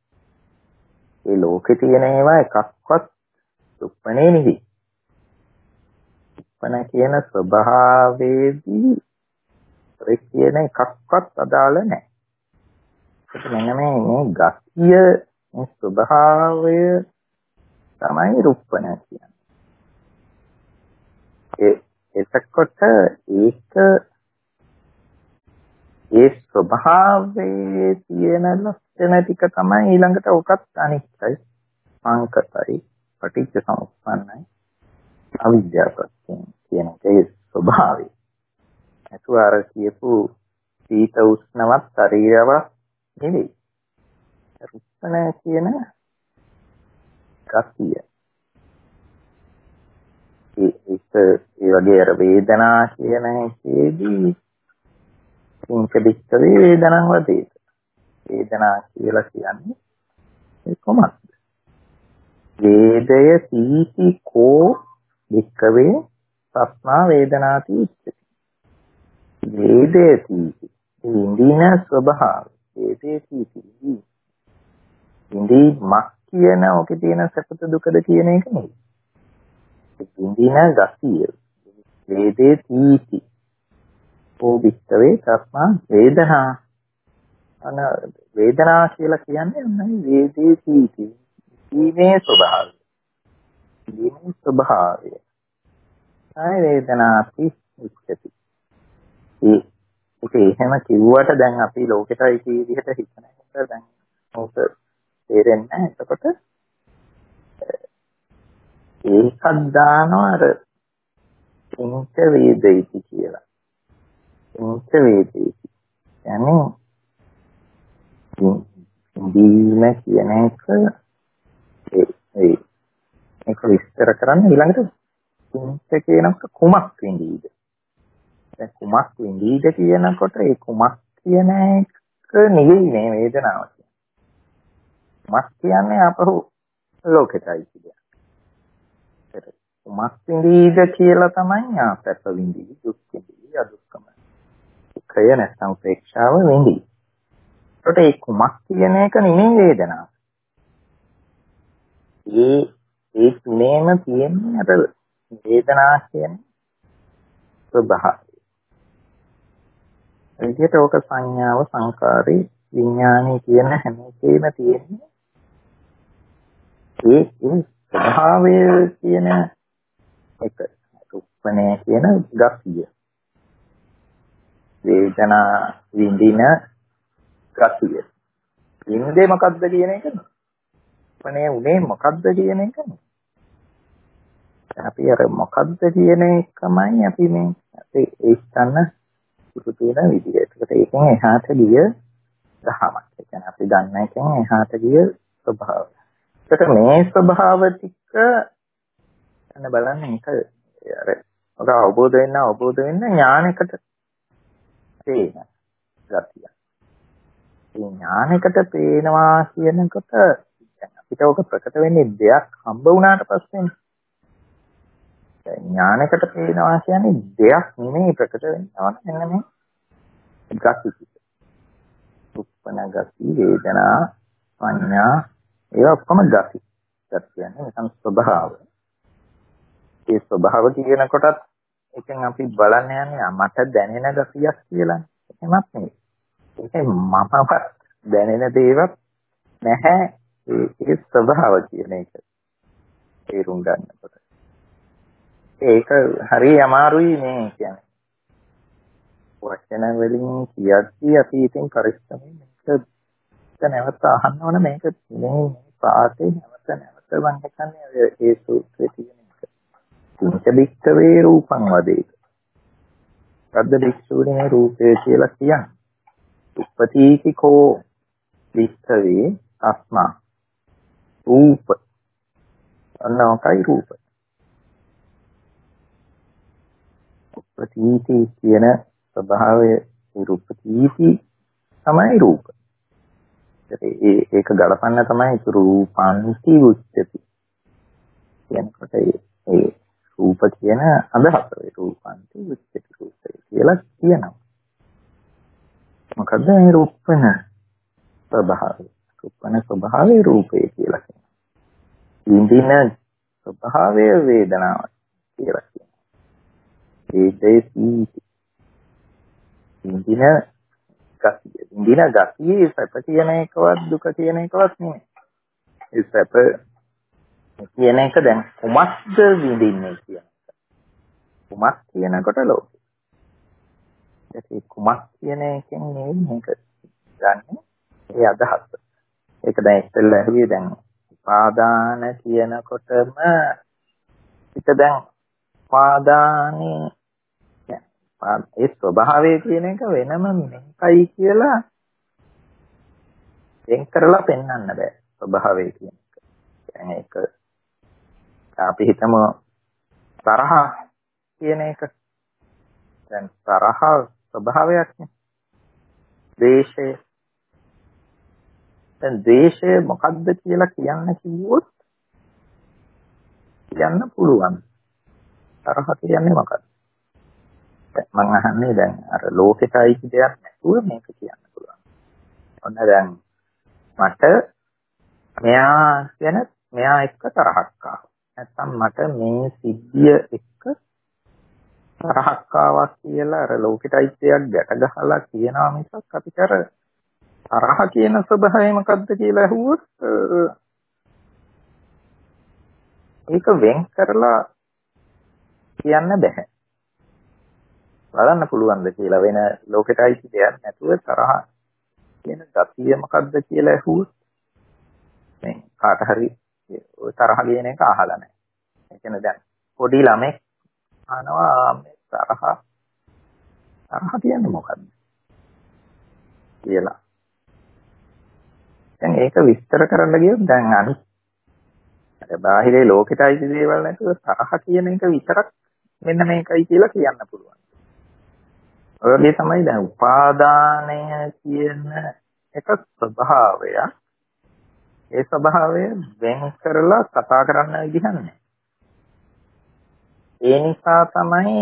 ඒ ලෝකේ තියෙන ඒවා එකක්වත් රුප්පණේ නෙවෙයි. රුප්පණ කියන ස්වභාවයේදී ඒ කියන එකක්වත් අදාළ නැහැ. ඒක මෙන්න මේ ගතිය මේ ස්වභාවය තමයි රුප්පණ කියන්නේ. එතකොට ඒක ඒ ස්වභාවයේ තියෙන ලක්ෂණ ටික තමයි ඊළඟට උකත් අනිත්‍යයි සංකතයි පටිච්ච සමුප්පන්නයි අවිද්‍යාවපත්‍ය කියන ඒ ස්වභාවය. ඒතු අර කියපු සීත උෂ්ණවත් ශරීරවත් නෙවෙයි. රුප්පණ කියන ගතිය. ඒ වගේ අර වේදනා කියන එකේදී ඉන්ක දික්කවේ වේදනං වදේත. වේදනා කියලා කියන්නේ ඒ කොහොමද? වේදය සීති කෝ දික්කවේ තස්මා වේදනාති උච්චති. වේදය සීති ඉන්දින ස්වභාවය. වේදේ සීති ඉන්දි මක් කියන ඔකේ තියෙන සැපත දුකද කියන එක නෙවෙයි. ඉන්දින ගතිය. වේදේ සීති කෝ දික්කවේ තස්මා වේදනා. අන වේදනා කියලා කියන්නේ අන්නයි වේදේ සීති. ඊමේ ස්වභාවය. ඊමේ ස්වභාවය. ආය වේදනාති උච්චති. ඒක එහෙම කිව්වට දැන් අපි ලෝකෙටයි කී විදිහට හිතන එක දැන් මොක තේරෙන්නේ නැහැ. එතකොට ඒකක් දානවා අර ඉන්ක වේදේති කියලා. ඉන්ක වේදේති. يعني දීම කියන එක ඒක විස්තර කරන්න ඊළඟට ඉන්ක කියනකොට කුමක් විඳීද? දැන් කුමක් විඳීද කියනකොට ඒ කුමක් කියන එක නෙවෙයි මේ වේදනාව කියන්නේ. කුමක් කියන්නේ අපහු ලෝකෙටයි කියන්නේ. කුමක් විඳීද කියලා තමයි ආපැත විඳී දුක් විඳී අදුක්කම සුඛය නැත්නම් උපේක්ෂාව විඳී. ඒකට ඒ කුමක් කියන එක නෙමෙයි වේදනාව. ඒ තුනේම තියෙන්නේ අර වේදනා කියන ස්වභාවය. විදියට ඕක සංඥාව සංකාරේ විඥානේ කියන හැම එකේම තියෙන්නේ ඒ ස්වභාවය කියන එක. උප්පනේ කියන ගතිය. වේදනා විඳින ගතිය. ඉන්නේ මොකද්ද කියන එකද? උප්පනේ උනේ මොකද්ද කියන එකද? අපි අර මොකද්ද කියන එකමයි අපි මේ අපේ ඒ ස්තන්න සුදු තියෙන විදිය. ඒකට ඒකෙන් එහාට ගිය දහමක්. ඒ කියන්නේ අපි දන්න එකෙන් එහාට ගිය ස්වභාවය. ඒකට මේ ස්වභාව ටික යන බලන්න මේක අර ඔක අවබෝධ වෙන්න ඥානයකට පේන ගතිය. මේ ඥානයකට පේනවා කියනකොට අපිට ඔක ප්‍රකට වෙන්නේ දෙයක් හම්බ වුණාට පස්සේනේ. ඥානයකට පේනවා කියන්නේ දෙයක් නෙමෙයි ප්‍රකට වෙනවා මෙන්න මේ ගති. උප්පන ගති, වේදනා, සංඥා ඒවා ඔක්කොම ගති. ගති කියන්නේ නිකන් ස්වභාව. ඒ ස්වභාව කියන කොටත් එකෙන් අපි බලන්න යන්නේ මට දැනෙන ගතියක් කියලා. එහෙමත් නෙවෙයි. ඒකයි මමවත් දැනෙන දේවත් නැහැ. ඒ ස්වභාව කියන එක තේරුම් ගන්නකොට. ඒක හරි අමාරුයි මේ කියන්නේ. වචන වලින් කියද්දී අපි ඉතින් පරිස්සමෙන් මේක නැවත අහන්න ඕන මේක මේ පාඩේ නැවත මම හිතන්නේ ඒ සූත්‍රයේ තියෙන එක. තුන්ක බික්කවේ රූපං වදේත. සද්ද බික්ෂුනේ රූපය කියලා කියන්නේ. උප්පතීතිකෝ බික්කවේ අස්මා රූප අන්නෝකයි රූප. උප්පතීති කියන ස්වභාවය රූපතීති තමයි රූප. ඒක ගලපන්න තමයි රූපාන්ති උච්චති. කියනකොට ඒ රූප කියන අදහස රූපාන්ති උච්චති රූපය කියලා කියනවා. මොකද මේ රූපන ස්වභාවය. රූපන ස්වභාවය රූපය කියලා කියනවා. ඉන්දින ස්වභාවය වේදනාව කියලා කියනවා. ඒකයි ඉන්දින ගතියේ සැප කියන එකවත් දුක කියන එකවත් නෙමෙයි. ඒ සැප කියන එක දැන් කුමක්ද විඳින්නේ කියන එක. කුමක් කියනකොට ලෝකෙ. ඒ කුමක් කියන එකෙන් මේක ගන්න ඒ අදහස. ඒක දැන් ඉස්සෙල්ලා ඇහුවේ දැන් උපාදාන කියනකොටම පිට දැන් උපාදානේ ඒ ස්වභාවය කියන එක වෙනම මේකයි කියලා වෙන් කරලා පෙන්වන්න බෑ ස්වභාවය කියන එක. يعني ඒක අපි හිතමු තරහ කියන එක. දැන් තරහ ස්වභාවයක් නේ. ද්වේෂය. දැන් ද්වේෂය මොකක්ද කියලා කියන්න කිව්වොත් කියන්න පුළුවන්. තරහ කියන්නේ මොකක්ද? මම අහන්නේ දැන් අර ලෝකෙටයි දෙයක් නැතුව මේක කියන්න පුළුවන්. ඔන්න දැන් මට මෙයා එක්ක තරහක් ආවා. නැත්තම් මට මේ සිද්ධිය එක්ක තරහක් ආවා කියලා අර ලෝකෙටයි දෙයක් ගැට ගහලා කියනවා මිසක් අපිට අර තරහ කියන ස්වභාවය මොකද්ද කියලා අහුවොත් ඒක වෙන් කරලා කියන්න බෑ. බලන්න පුළුවන්ද කියලා වෙන ලෝකෙටයි දෙයක් නැතුව තරහ කියන ගතිය මොකද්ද කියලා ඇහුවොත් මේ කාට හරි තරහ කියන එක අහලා නැහැ. ඒ කියන්නේ දැන් පොඩි ළමෙක් අහනවා මේ තරහ කියන්නේ මොකද්ද කියලා. දැන් ඒක විස්තර කරන්න ගියොත් දැන් අනිත් බාහිරේ ලෝකෙටයි දේවල් නැතුව තරහ කියන එක විතරක් මෙන්න මේකයි කියලා කියන්න පුළුවන්. ඔයගේ තමයි දැන් උපාදානය කියන එක ස්වභාවය. ඒ ස්වභාවය වෙන් කරලා කතා කරන්න විදිහක් නැහැ. ඒ නිසා තමයි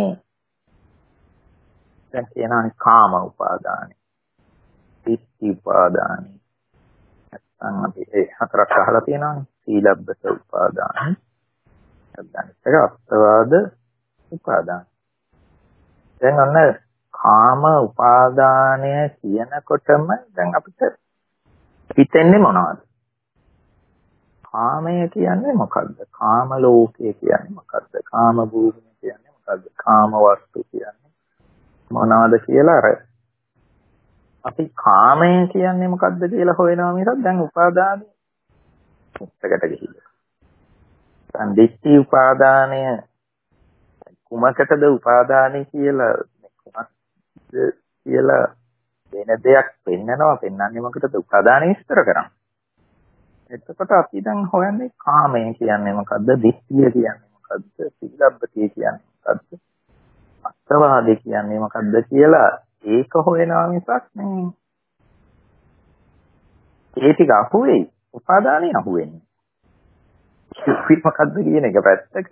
දැන් කියනවා කාම උපාදානයි, ditthi උපාදානයි. නැත්නම් අපි ඒ හතරක් අහලා තියෙනවානේ. සීලබ්බත උපාදානයි. නැත්නම් අත්වාද උපාදානයි. දැන් අන්න කාම උපාදානය කියනකොටම දැන් අපිට හිතෙන්නේ මොනවද? කාමය කියන්නේ මොකද්ද? කාම ලෝකය කියන්නේ මොකද්ද? කාම භූමිය කියන්නේ මොකද්ද? කාම වස්තු කියන්නේ මොනවද කියලා අර අපි කාමය කියන්නේ මොකද්ද කියලා හොයනවා මිසක් දැන් උපාදානය මුත්තකට ගිහිල්ලා. දැන් දිට්ඨි උපාදානය කුමකටද උපාදානය කියලා කුමක්ද කියලා වෙන දෙයක් පෙන්නනවා. පෙන්වන්නේ මොකටද? උපාදානය විස්තර කරනවා. එතකොට අපි දැන් හොයන්නේ කාමය කියන්නේ මොකද්ද? දිට්ඨිය කියන්නේ මොකද්ද? සීලබ්බතිය කියන්නේ මොකද්ද? අත්වාදේ කියන්නේ මොකද්ද කියලා ඒක හොයනවා මිසක් මේ ඒ ටික අහුවෙයි. උපාදානෙ අහුවෙන්නේ. ඒක මොකද්ද කියන එක පැත්තක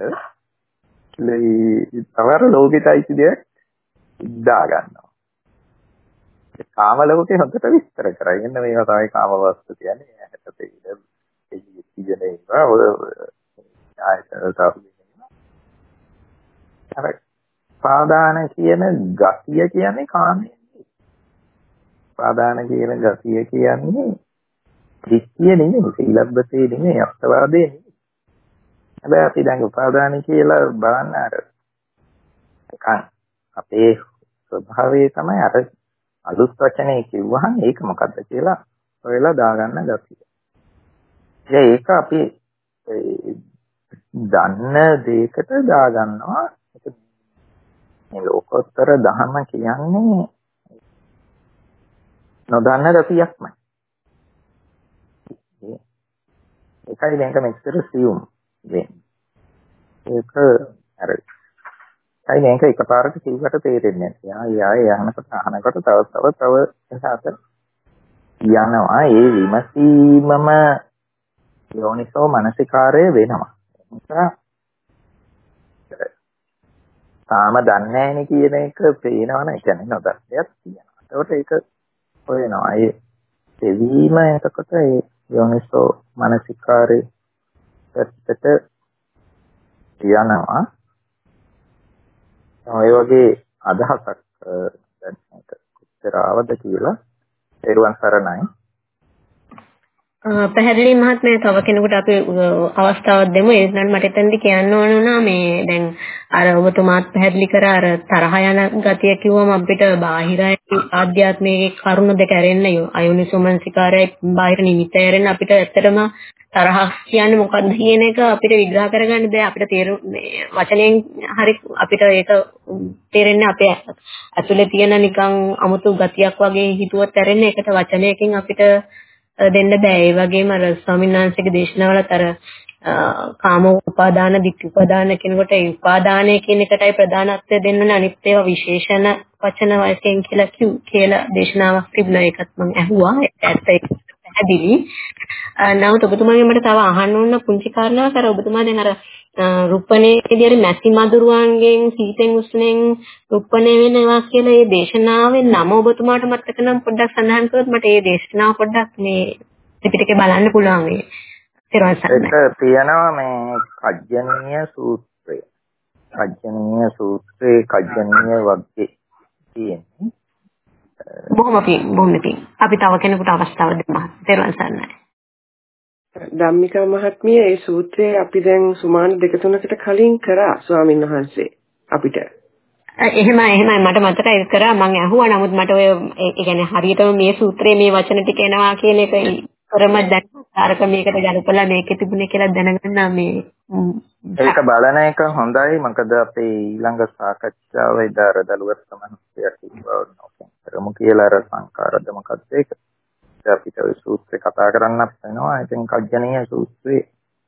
තවර ලෝකෙටයි දෙයක් දා ගන්නවා. ඒ කාම ලෝකේ හොඳට විස්තර කරා. එන්න මේවා තමයි කාම වස්තු කියන්නේ. ඇහැට පෙනෙන ඒවා ඔය අර පාදාන කියන ගතිය කියන්නේ කාමයේ. පාදාන කියන ගතිය කියන්නේ දිට්ඨිය නෙමෙයි, සීලබ්බතේ නෙමෙයි, අත්වාදේ නෙමෙයි. හැබැයි අපි දැන් උපාදාන කියලා බලන්න අර අපේ ස්වභාවය තමයි අර අලුත් වචනේ කිව්වහම ඒක මොකද්ද කියලා ඔයලා දාගන්න ගතිය. ඒක අපි දන්න දෙයකට දාගන්නවා. මේ ලෝකෝත්තර ධර්ම කියන්නේ නොදන්න ගතියක්මයි. ඒකයි දැන් මෙච්චර සියුම් වෙන්නේ. ඒක අර ඒකයි මේක එකපාරට කිව්වට තේරෙන්නේ නැහැ. ආයෙ අහනකොට තව එහාට යනවා. ඒ විමසීමම යෝනිසෝ මනසිකාරය වෙනවා. තාම දන්නේ නැහෙනි කියන එක පේනවනේ. ඒ කියන්නේ නොදන්නයක් තියෙනවා. ඒකට ඒක හොයනවා. ඒ දෙවීම එතකොට ඒ යෝනිසෝ මනසිකාරේ පැත්තට යනවා. ඔය වගේ අදහසක් දැන් කොච්චර ආවද කියලා පෙරුවන් සරණයි. පැහැදිලි මහත්මයා තව කෙනෙකුට අපි අවස්ථාවක් දෙමු. ඒ නිසා මට එතනදි කියන්න ඕන වුණා මේ දැන් අර ඔබතුමාත් පැහැදිලි කර අර තරහ යන ගතිය කිව්වම අපිට බාහිරයි ආධ්‍යාත්මික කරුණ දෙක ඇරෙන්න අයෝනිසෝමනසිකාරයයි බාහිර නිමිත ඇරෙන්න අපිට ඇත්තටම තරහ කියන්නේ මොකක්ද කියන එක අපිට විග්‍රහ කරගන්න බෑ. අපිට මේ වචනයෙන් හරි අපිට ඒක තේරෙන්නේ අපේ ඇතුලේ තියෙන නිකන් අමුතු ගතියක් වගේ හිතුවත් ඇරෙන්නේ ඒකට වචනයකින් අපිට දෙන්න බෑ. ඒ වගේම අර ස්වාමීන් වහන්සේගේ දේශනාවලත් අර කාම උපාදාන, ditthi උපාදාන කියනකොට ඒ උපාදානය කියන එකටයි ප්‍රධානත්වය දෙන්නනේ. අනිත් ඒවා විශේෂණ වචන වශයෙන් කියලා දේශනාවක් තිබුණා. ඒකත් මම ඇහුවා. ඇත්ත ඒක පැහැදිලි. නමුත් ඔබතුමාගෙන් මට තව අහන්න ඕන පුංචි කාරණාවක් අර ඔබතුමා දැන් අර රුප්පණේදී අර මැසි මදුරුවන්ගෙන් සීතෙන් උස්නෙන් රුප්පණේ වෙනවා කියලා ඒ දේශනාවේ නම ඔබතුමාට මතක නම් පොඩ්ඩක් සඳහන් කරොත් මට ඒ දේශනාව පොඩ්ඩක් මේ ත්‍රිපිටකේ බලන්න පුළුවන් වෙයි. ඒක තියෙනවා මේ කජ්ජනීය සූත්‍රය. කජ්ජනීය සූත්‍රයේ කජ්ජනීය වර්ගයේ තියෙන්නේ. බොහොම පිං. අපි තව කෙනෙකුට අවස්ථාව දෙමු. තෙරුවන් සරණයි. ධම්මික මහත්මිය ඒ සූත්‍රය අපි දැන් සුමාන 2-3කට කලින් කරා ස්වාමීන් වහන්සේ අපිට. එහෙමයි මට මතකයි ඒක කරා මම අහුවා. නමුත් මට ඔය ඒ කියන්නේ හරියටම මේ සූත්‍රයේ මේ වචන ටික එනවා කියන එක කරම දැන් කාරක මේකට ගලපලා මේකේ තිබුණේ කියලා දැනගන්න මේ ඒක බලන එක හොඳයි. මොකද අපේ ඊළඟ සාකච්ඡාවේ දාර දලුවත් සමහත්යක් කරමු කියලා අර සංකාරද මොකක්ද ඒක. අපිට ඔය සූත්‍රේ කතා කරන්නත් වෙනවා. ඉතින් කජ්ජනීය සූත්‍රේ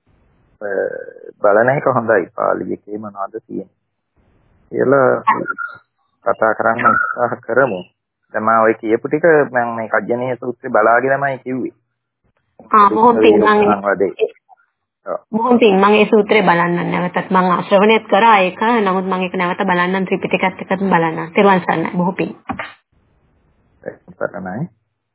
බලන එක හොඳයි. පාලියේ මොනවද තියෙන්නේ කියලා කතා කරන්න උත්සාහ කරමු. දැන් මම ඔය කියපු ටික මම මේ කජ්ජනීය සූත්‍රේ බලාගෙනමයි කිව්වේ. බොහොම පිං මම ඒ සූත්‍රය බලන්න නැවතත් මම ශ්‍රවණයත් කරා ඒක. නමුත් මම ඒක නැවත බලන්නම් ත්‍රිපිටකයත් එක්කත් බලන්න. තෙරුවන් සරණයි. බොහෝ පිං. සරණයි.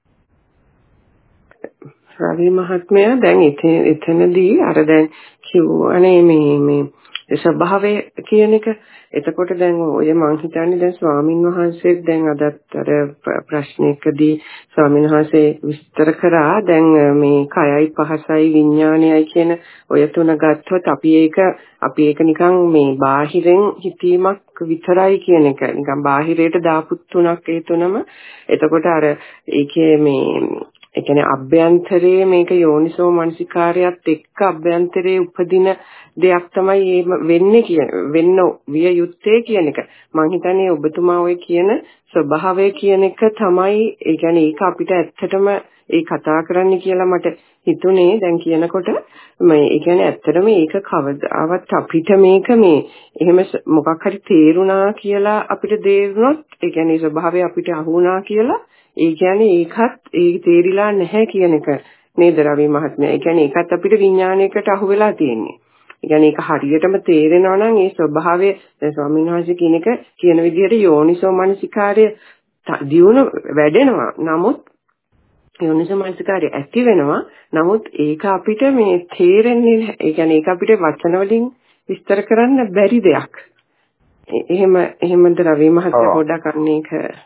රවි මහත්මයා දැන් එතනදී අර දැන් කිව්වනේ මේ ස්වභාවය කියන එක. එතකොට දැන් ඔය මං හිතන්නේ දැන් ස්වාමින් වහන්සේත් දැන් අදත් අර ප්‍රශ්නයකදී ස්වාමින් වහන්සේ විස්තර කරා දැන් මේ කයයි පහසයි විඥානයයි කියන ඔය තුන ගත්තොත් අපි ඒක නිකන් මේ බාහිරෙන් හිතීමක් විතරයි කියන එක. නිකන් බාහිරයට දාපු තුනක් ඒ තුනම. එතකොට අර ඒකේ ඒ කියන්නේ අභ්‍යන්තරයේ මේක යෝනිසෝ මනසිකාරයත් එක්ක අභ්‍යන්තරයේ උපදින දෙයක් තමයි වෙන්න විය යුත්තේ කියන එක. මම හිතන්නේ ඔබතුමා ඔය කියන ස්වභාවය කියන එක තමයි ඒ කියන්නේ ඒක අපිට ඇත්තටම ඒ කතා කරන්න කියලා මට හිතුනේ දැන් කියනකොට ඒ කියන්නේ ඇත්තටම ඒක කවදාවත් අපිට මේක එහෙම මොකක් හරි තේරුණා කියලා අපිට තේරුනොත් ඒ කියන්නේ ස්වභාවය අපිට අහුණා කියලා ඒ කියන්නේ ඒකත් ඒ තේරිලා නැහැ කියන එක නේද රවි මහත්මයා. ඒ කියන්නේ ඒකත් අපිට විඥානයකට අහු වෙලා තියෙන්නේ. ඒ කියන්නේ ඒක හරියටම තේරෙනවා නම් ඒ ස්වභාවය දැන් ස්වාමීන් වහන්සේ කියන විදිහට යෝනිසෝ මනසිකාර්ය දියුණු වැඩෙනවා. නමුත් යෝනිසෝ මනසිකාර්ය ඇති වෙනවා. නමුත් ඒක අපිට මේ තේරෙන්නේ නැහැ. ඒ කියන්නේ ඒක අපිට වචන වලින් විස්තර කරන්න බැරි දෙයක්. එහෙමද රවි මහත්මයා පොඩ්ඩක් අන්නේක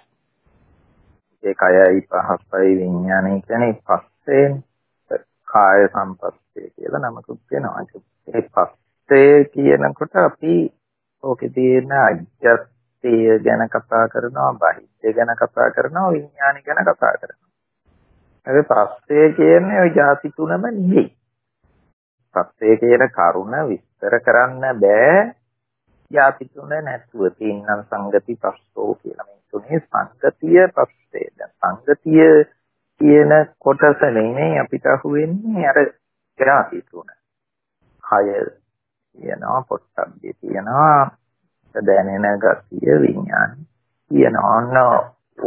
ඒ කයයි පහසයි විඥානය කියන්නේ පස්සේ කාය සම්පස්සේ කියලා නමකුත් වෙනවා. ඒ පස්සේ කියනකොට අපි ඕකේ තියෙන අජ්ජත්ය ගැන කතා කරනවා, බහිද්ද ගැන කතා කරනවා, විඥානය ගැන කතා කරනවා. ඒ පස්සේ කියන්නේ ওই ಜಾති තුනම නෙවෙයි. පස්සේ කියන කරුණ විස්තර කරන්න බෑ. ಜಾති තුන නැතුව තින්නම් සංගති පස්සෝ කියලා මේ තුනේ සංගතිය පස්සේ. දැන් සංගතිය කියන කොටස නෙමෙයි අපිට අහුවෙන්නේ අර ಜಾති තුන. කය කියනවා, පොට්ටබ්බේ කියනවා, දැනෙන ගතිය, විඥාන කියනවා.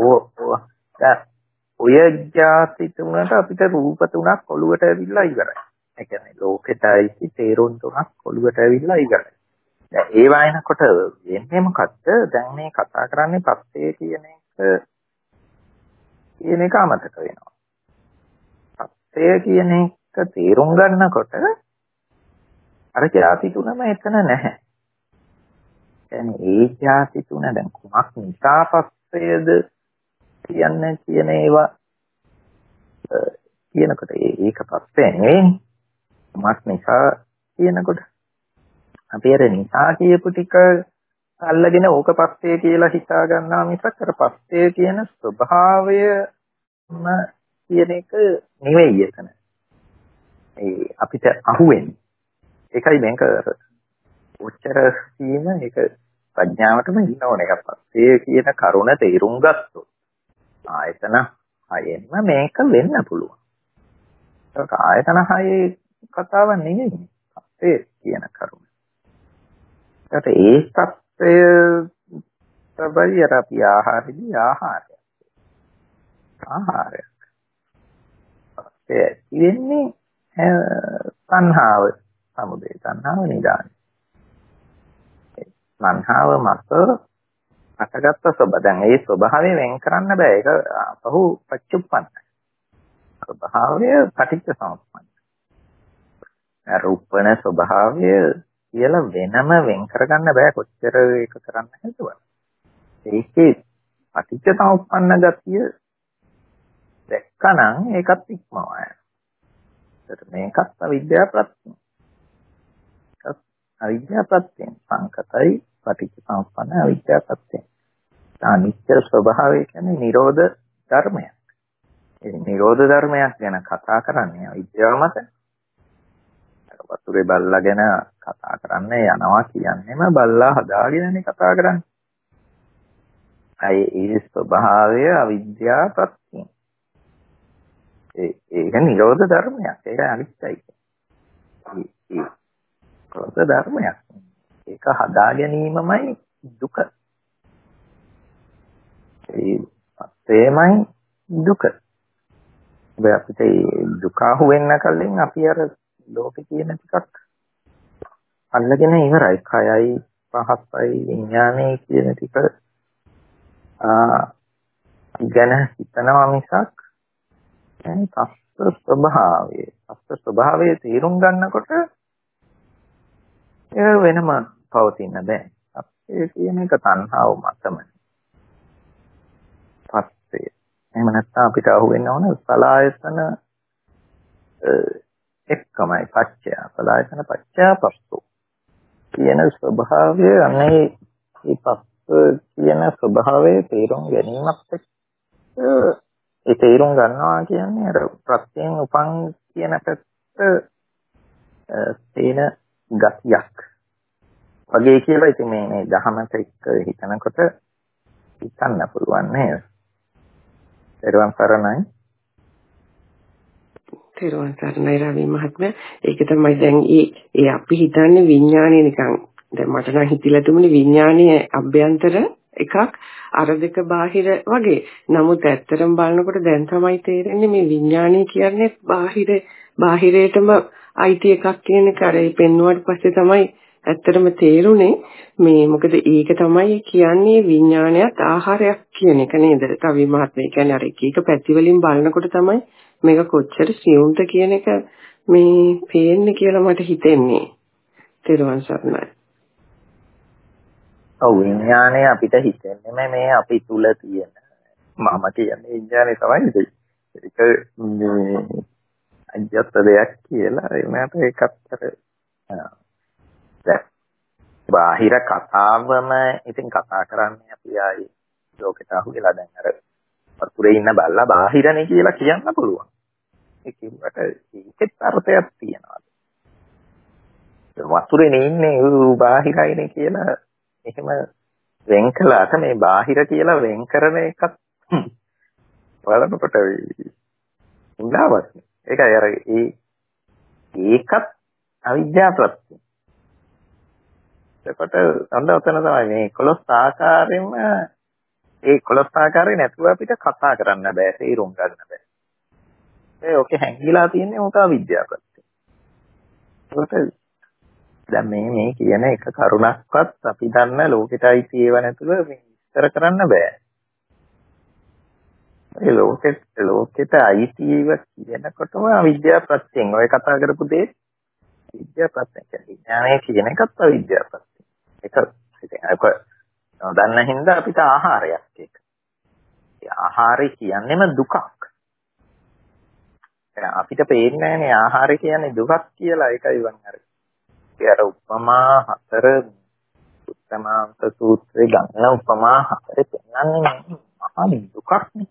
ඔය ಜಾති තුනට අපිට රූප තුනක් ඔළුවට ඇවිල්ලා ඉවරයි. ඒ කියන්නේ ලෝකෙටයි තේරුම් තුනක් ඔළුවට ඇවිල්ලා ඉවරයි. දැන් ඒ වයින්කොට වෙන්නේ මොකද්ද? දැන් මේ කතා කරන්නේ පස්සේ කියන එක අමතක වෙනවා. පස්සේ කියන එක තේරුම් ගන්නකොට අර ಜಾති තුනම එතන නැහැ. කියන්නේ ඒ ಜಾති තුන දැන් කුමක් නිසා පස්සේද කියන්නේ කියන ඒවා කියනකොට ඒක පස්සේ නෙවෙයි. කුමක් නිසා කියනකොට අපි අර නිසා කියපු ටික අල්ලගෙන ඕක පස්සේ කියලා හිතා ගන්නවා මිසක් අර පස්සේ කියන ස්වභාවයම කියන එක නෙවෙයි එතන. ඒ අපිට අහුවෙන්නේ. ඒකයි මේක උච්චර සීම ඒක ප්‍රඥාවටම ඉන්න ඕනේ. ඒක පස්සේ කියන කරුණ තේරුම් ගත්තොත් ආයතන හයෙන්ම මේක වෙන්න පුළුවන්. ඒක ආයතන හයේ කතාවක් නෙවෙයි. පස්සේ කියන කරුණ. ඒකට ඒ තත්ත්වය තමයි අපි ආහාරදී ආහාරයක්. ඒ ඉන්නේ තණ්හාව සමුදය තණ්හාව නිදාන. තණ්හාව මත අටගත්ත ස්වභාවය. දැන් ඒ ස්වභාවය වෙන් කරන්න බෑ. ඒක අපහු පච්චුප්පන්නයි. ස්වභාවය පටිච්ච සමුප්පන්නයි. රූපණ ස්වභාවය කියලා වෙනම වෙන් කරගන්න බෑ කොච්චර ඒක කරන්න හැදුවා. ඒකේ පටිච්ච සමුප්පන්න ගතිය දැක්කනම් ඒකත් ඉක්මවා යනවා. ඒකට මේකත් අවිද්‍යාව ප්‍රත්‍යය. අවිද්‍යාව ප්‍රත්‍යය සංකතයි පටිච්ච සමුප්පන්න අවිද්‍යාව ප්‍රත්‍යය. අනිත්‍ය ස්වභාවය කියන්නේ නිරෝධ ධර්මයක්. ඒ නිරෝධ ධර්මයක් ගැන කතා කරන්නේ අවිද්‍යාව මත. වතුරේ බල්ලා ගැන කතා කරන්න යනවා කියන්නේම බල්ලා හදාගෙනනේ කතා කරන්නේ. ඒ ස්වභාවය අවිද්‍යාව ප්‍රත්‍යය. ඒක නිරෝධ ධර්මයක්. ඒක අනිත්‍යයි. ඒ නිරෝධ ධර්මයක්. ඒක හදා ගැනීමමයි දුක. ඒමයි දුක. ඔබ අපිට දුක අහු වෙන්න කලින් අපි අර ලෝකේ කියන ටිකක් අල්ලගෙන ඉවරයි. කයයි පහසයි විඥානයයි කියන ටික ගැන හිතනවා මිසක් තත්ත්ව ස්වභාවයේ තේරුම් ගන්නකොට ඒ වෙනම පවතින බෑ. ඒ කියන එක තණ්හාව මතමයි. පස්සේ එහෙම නැත්නම් අපිට අහුවෙන්න ඕන සලායතන එක්කමයි පච්චය. සලායතන පච්චය පස්සෝ කියන ස්වභාවය අනේ මේ පස්ස කියන ස්වභාවයේ තේරුම් ගැනීමත් එක්ක ඒ තේරුම් ගන්නවා කියන්නේ අර ප්‍රත්‍යයෙන් උපන් කියන පැත්ත තේන ගතියක් වගේ කියලා ඉතින් මේ දහමට එක්ක හිතනකොට හිතන්න පුළුවන් නේද? ඊළඟ සරණයි. තේරුවන් සරණයි රවි මහත්මයා. ඒක තමයි දැන් ඒ අපි හිතන්නේ විඥානය නිකන් දැන් මට නම් හිතිලා තිබුණේ විඥානයේ අභ්‍යන්තර එකක් අර දෙක බාහිර වගේ. නමුත් ඇත්තටම බලනකොට දැන් තමයි තේරෙන්නේ මේ විඥානය කියන්නේ බාහිරයටම අයිති එකක් කියන එක. අර ඒ පෙන්වුවාට පස්සේ තමයි ඇත්තටම තේරුනේ මේ මොකද ඒක තමයි කියන්නේ විඥානයත් ආහාරයක් කියන එක නේද? රවි මහත්මයා කියන්නේ අර එක පැති වලින් බලනකොට තමයි මේක කොච්චර සියුම්ද කියන එක මේ පේන්නේ කියලා මට හිතෙන්නේ. තෙරුවන් සරණයි. ඔව් විඥානය අපිට හිතෙන්නේ මේ අපි තුල තියෙන මම කියන්නේ විඥානය තමයි. ඒක මේ අජ්‍යත් දෙයක් කියලා එනකට ඒකත් අර බාහිර කතාවම ඉතින් කතා කරන්නේ අපි ආයේ ලෝකෙට අහුවෙලා දැන් අර වතුරේ ඉන්න බල්ලා බාහිරනේ කියලා කියන්න පුළුවන්. ඒ කිව්වට ඒකෙත් අර්ථයක් තියෙනවා. වතුරේ ඉන්නේ බාහිරයිනේ කියලා එහෙම වෙන් කළාට මේ බාහිර කියලා වෙන් කරන එකත් බලනකොට උදාවත්. ඒකයි අර ඒකත් අවිද්‍යාව ප්‍රත්‍ය. ඒකට අන්න ඔතන තමයි මේ 11 ආකාරයෙන්ම ඒ 11 ආකාරය නැතුව අපිට කතා කරන්න බෑ, තේරුම් ගන්න බෑ. ඔකේ හැංගිලා තියෙන්නේ මොකක් අවිද්‍යාව ප්‍රත්‍ය. ඒකට දැන් මේ කියන එක කරුණක්වත් අපි දන්න ලෝකෙටයි තියෙව නැතුව මේ විස්තර කරන්න බෑ. ඒ ලෝකෙට අයිතිව කියනකොටම අවිද්‍යාව ප්‍රත්‍යයෙන් ඔය කතා කරපු දේ විද්‍යාව ප්‍රත්‍යයෙන් කියන්නේ කියන එකත් අවිද්‍යාව ප්‍රත්‍යයෙන්. ඒක ඉතින් අර දන්න හින්දා අපිට ආහාරයක් ඒක. ඒ ආහාරය කියන්නේම දුකක්. අපිට පේන්නේ නැහැනේ ආහාරය කියන්නේ දුකක් කියලා. ඒකයි වන් අර. ඒ අර උපමා හතර උත්තමාන්ත සූත්‍රයේ ගන්න උපමා හතරේ පෙන්නන්නේ මහා දුකක්නේ.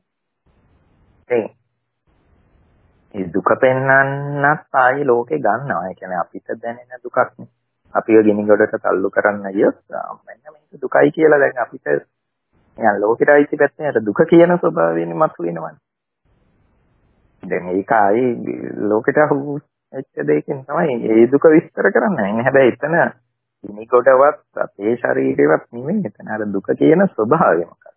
ඒ දුක පෙන්නන්නත් ආයේ ලෝකේ ගන්නවා. ඒ කියන්නේ අපිට දැනෙන දුකක් නේ. අපිව ගිනි ගොඩට තල්ලු කරන්න ගියොත් මෙන්න මේක දුකයි කියලා දැන් අපිට නිකන් ලෝකෙට අයිති පැත්තේ අර දුක කියන ස්වභාවයෙන් මතුවෙනවනේ. දැන් ඒක ආයේ ලෝකෙට අහු වෙච්ච දෙයකින් තමයි ඒ දුක විස්තර කරන්නේ. හැබැයි එතන ගිනි ගොඩවත් අපේ ශරීරේවත් නෙමෙයි. එතන අර දුක කියන ස්වභාවය මොකක්ද?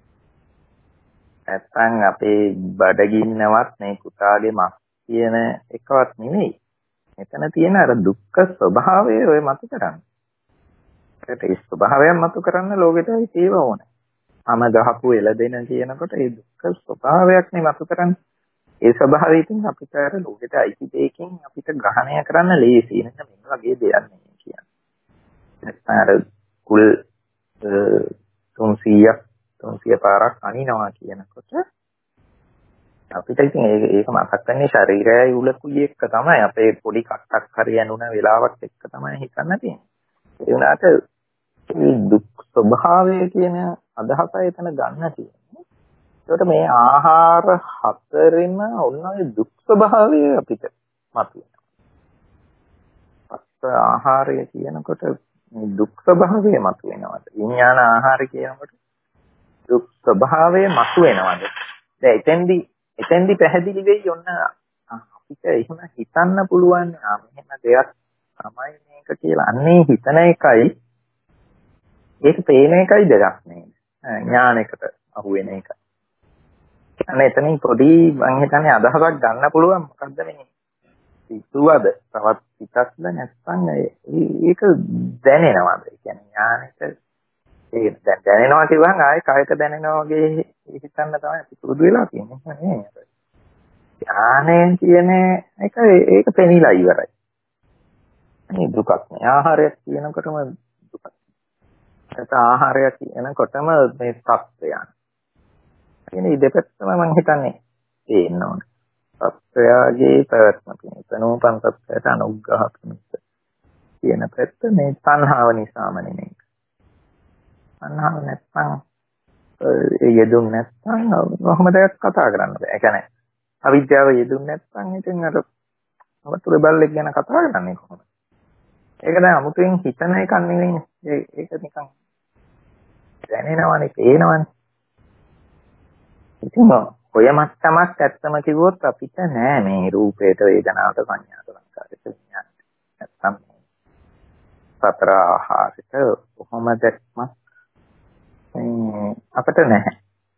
නැත්තම් අපේ බඩගින්නවත් මේ කුතාගේ මස් කියන එකවත් නෙමෙයි. එතන තියෙන අර දුක්ඛ ස්වභාවය ඔය මතු කරන්නේ. ඒකට ඒ ස්වභාවයන් මතු කරන්න ලෝකෙටයි තේව ඕනේ. අම ගහපු එළදෙන කියනකොට ඒ දුක්ඛ ස්වභාවයක් නේ මතු කරන්නේ. ඒ ස්වභාවය ඉතින් අපිට අර ලෝකෙට අයිති දෙයකින් අපිට ග්‍රහණය කරන්න ලේසි. නැත්නම් මේ වගේ දෙයක් නෙමෙයි කියන්නේ. නැත්නම් අර කුල් 300 පාරක් අනිනවා කියනකොට අපිට ඉතින් ඒක මතක් වෙන්නේ ශරීරයයි උලකුයි එක්ක තමයි. අපේ පොඩි කට්ටක් හරි යනුන වෙලාවක් එක්ක තමයි හිතන්න තියෙන්නේ. ඒ වුණාට මේ දුක් ස්වභාවය කියන අදහසයි එතන ගන්න තියෙන්නේ. ඒකට මේ ආහාර හතරෙම ඔන්නෝගේ දුක් ස්වභාවය අපිට මතුවෙනවා. පස්ස ආහාරය කියනකොට මේ දුක් ස්වභාවය මතුවෙනවා. විඥාන ආහාර කියනකොට දුක් ස්වභාවය මතුවෙනවාද? දැන් එතෙන්දි පැහැදිලි වෙයි ඔන්න අපිට එහෙම හිතන්න පුළුවන් මෙහෙම දෙයක් තමයි මේක කියලා. අන්නේ හිතන එකයි ඒක පේන එකයි දෙයක් නේ. ඥානයකට අහු වෙන එක. අනේ එතනින් පොඩි මම හිතන්නේ අදහසක් ගන්න පුළුවන් මොකද්ද මේ සිතුවද තවත් පිටක්ද නැත්නම් ඒක දැනෙනවද? ඒ කියන්නේ ඥානෙට ඒ දැනෙනවා කියවහන් ආයේ කායක දැනෙනවා වගේ හිතන්න තමයි පුරුදු වෙලා තියෙන්නේ නේ. ඥානයෙන් කියන එක ඒක පෙනිලා ඉවරයි. මේ දුකක් නේ. ආහාරයක් කියනකොටම දුකක්. ඒක ආහාරයක් කියනකොටම මේ සත්‍යයන්. කියන්නේ දෙපැත්තම මම හිතන්නේ තේන්න ඕනේ. සත්‍යයේ පැවැත්ම කියන තනෝපන් සත්‍යයට අනුග්‍රහ කියන පැත්ත මේ තණ්හාව නිසාම නෙමෙයි. තණ්හාව නැත්නම් යෙදුම් නැත්නම් කොහොමද කතා කරන්න බෑ. ඒ කියන්නේ අවිද්‍යාව යෙදුම් නැත්නම් ඉතින් අර වතුර බල්ලෙක් ගැන කතා කරන්නේ කොහොමද? ඒක දැන් අමුතුවෙන් හිතන එකක් නෙවෙයි. ඒක නිකන් දැනෙනවනේ, පේනවනේ. ඉතින් ඔය මට්ටමක් ඇත්තම කිව්වොත් අපිට නෑ මේ රූපේට, වේදනාවට, සංඥාට, සංකාරයට, විඥානට. නැත්නම් සතර ආහාරයට කොහොම දැක්මක් අපිට නැහැ.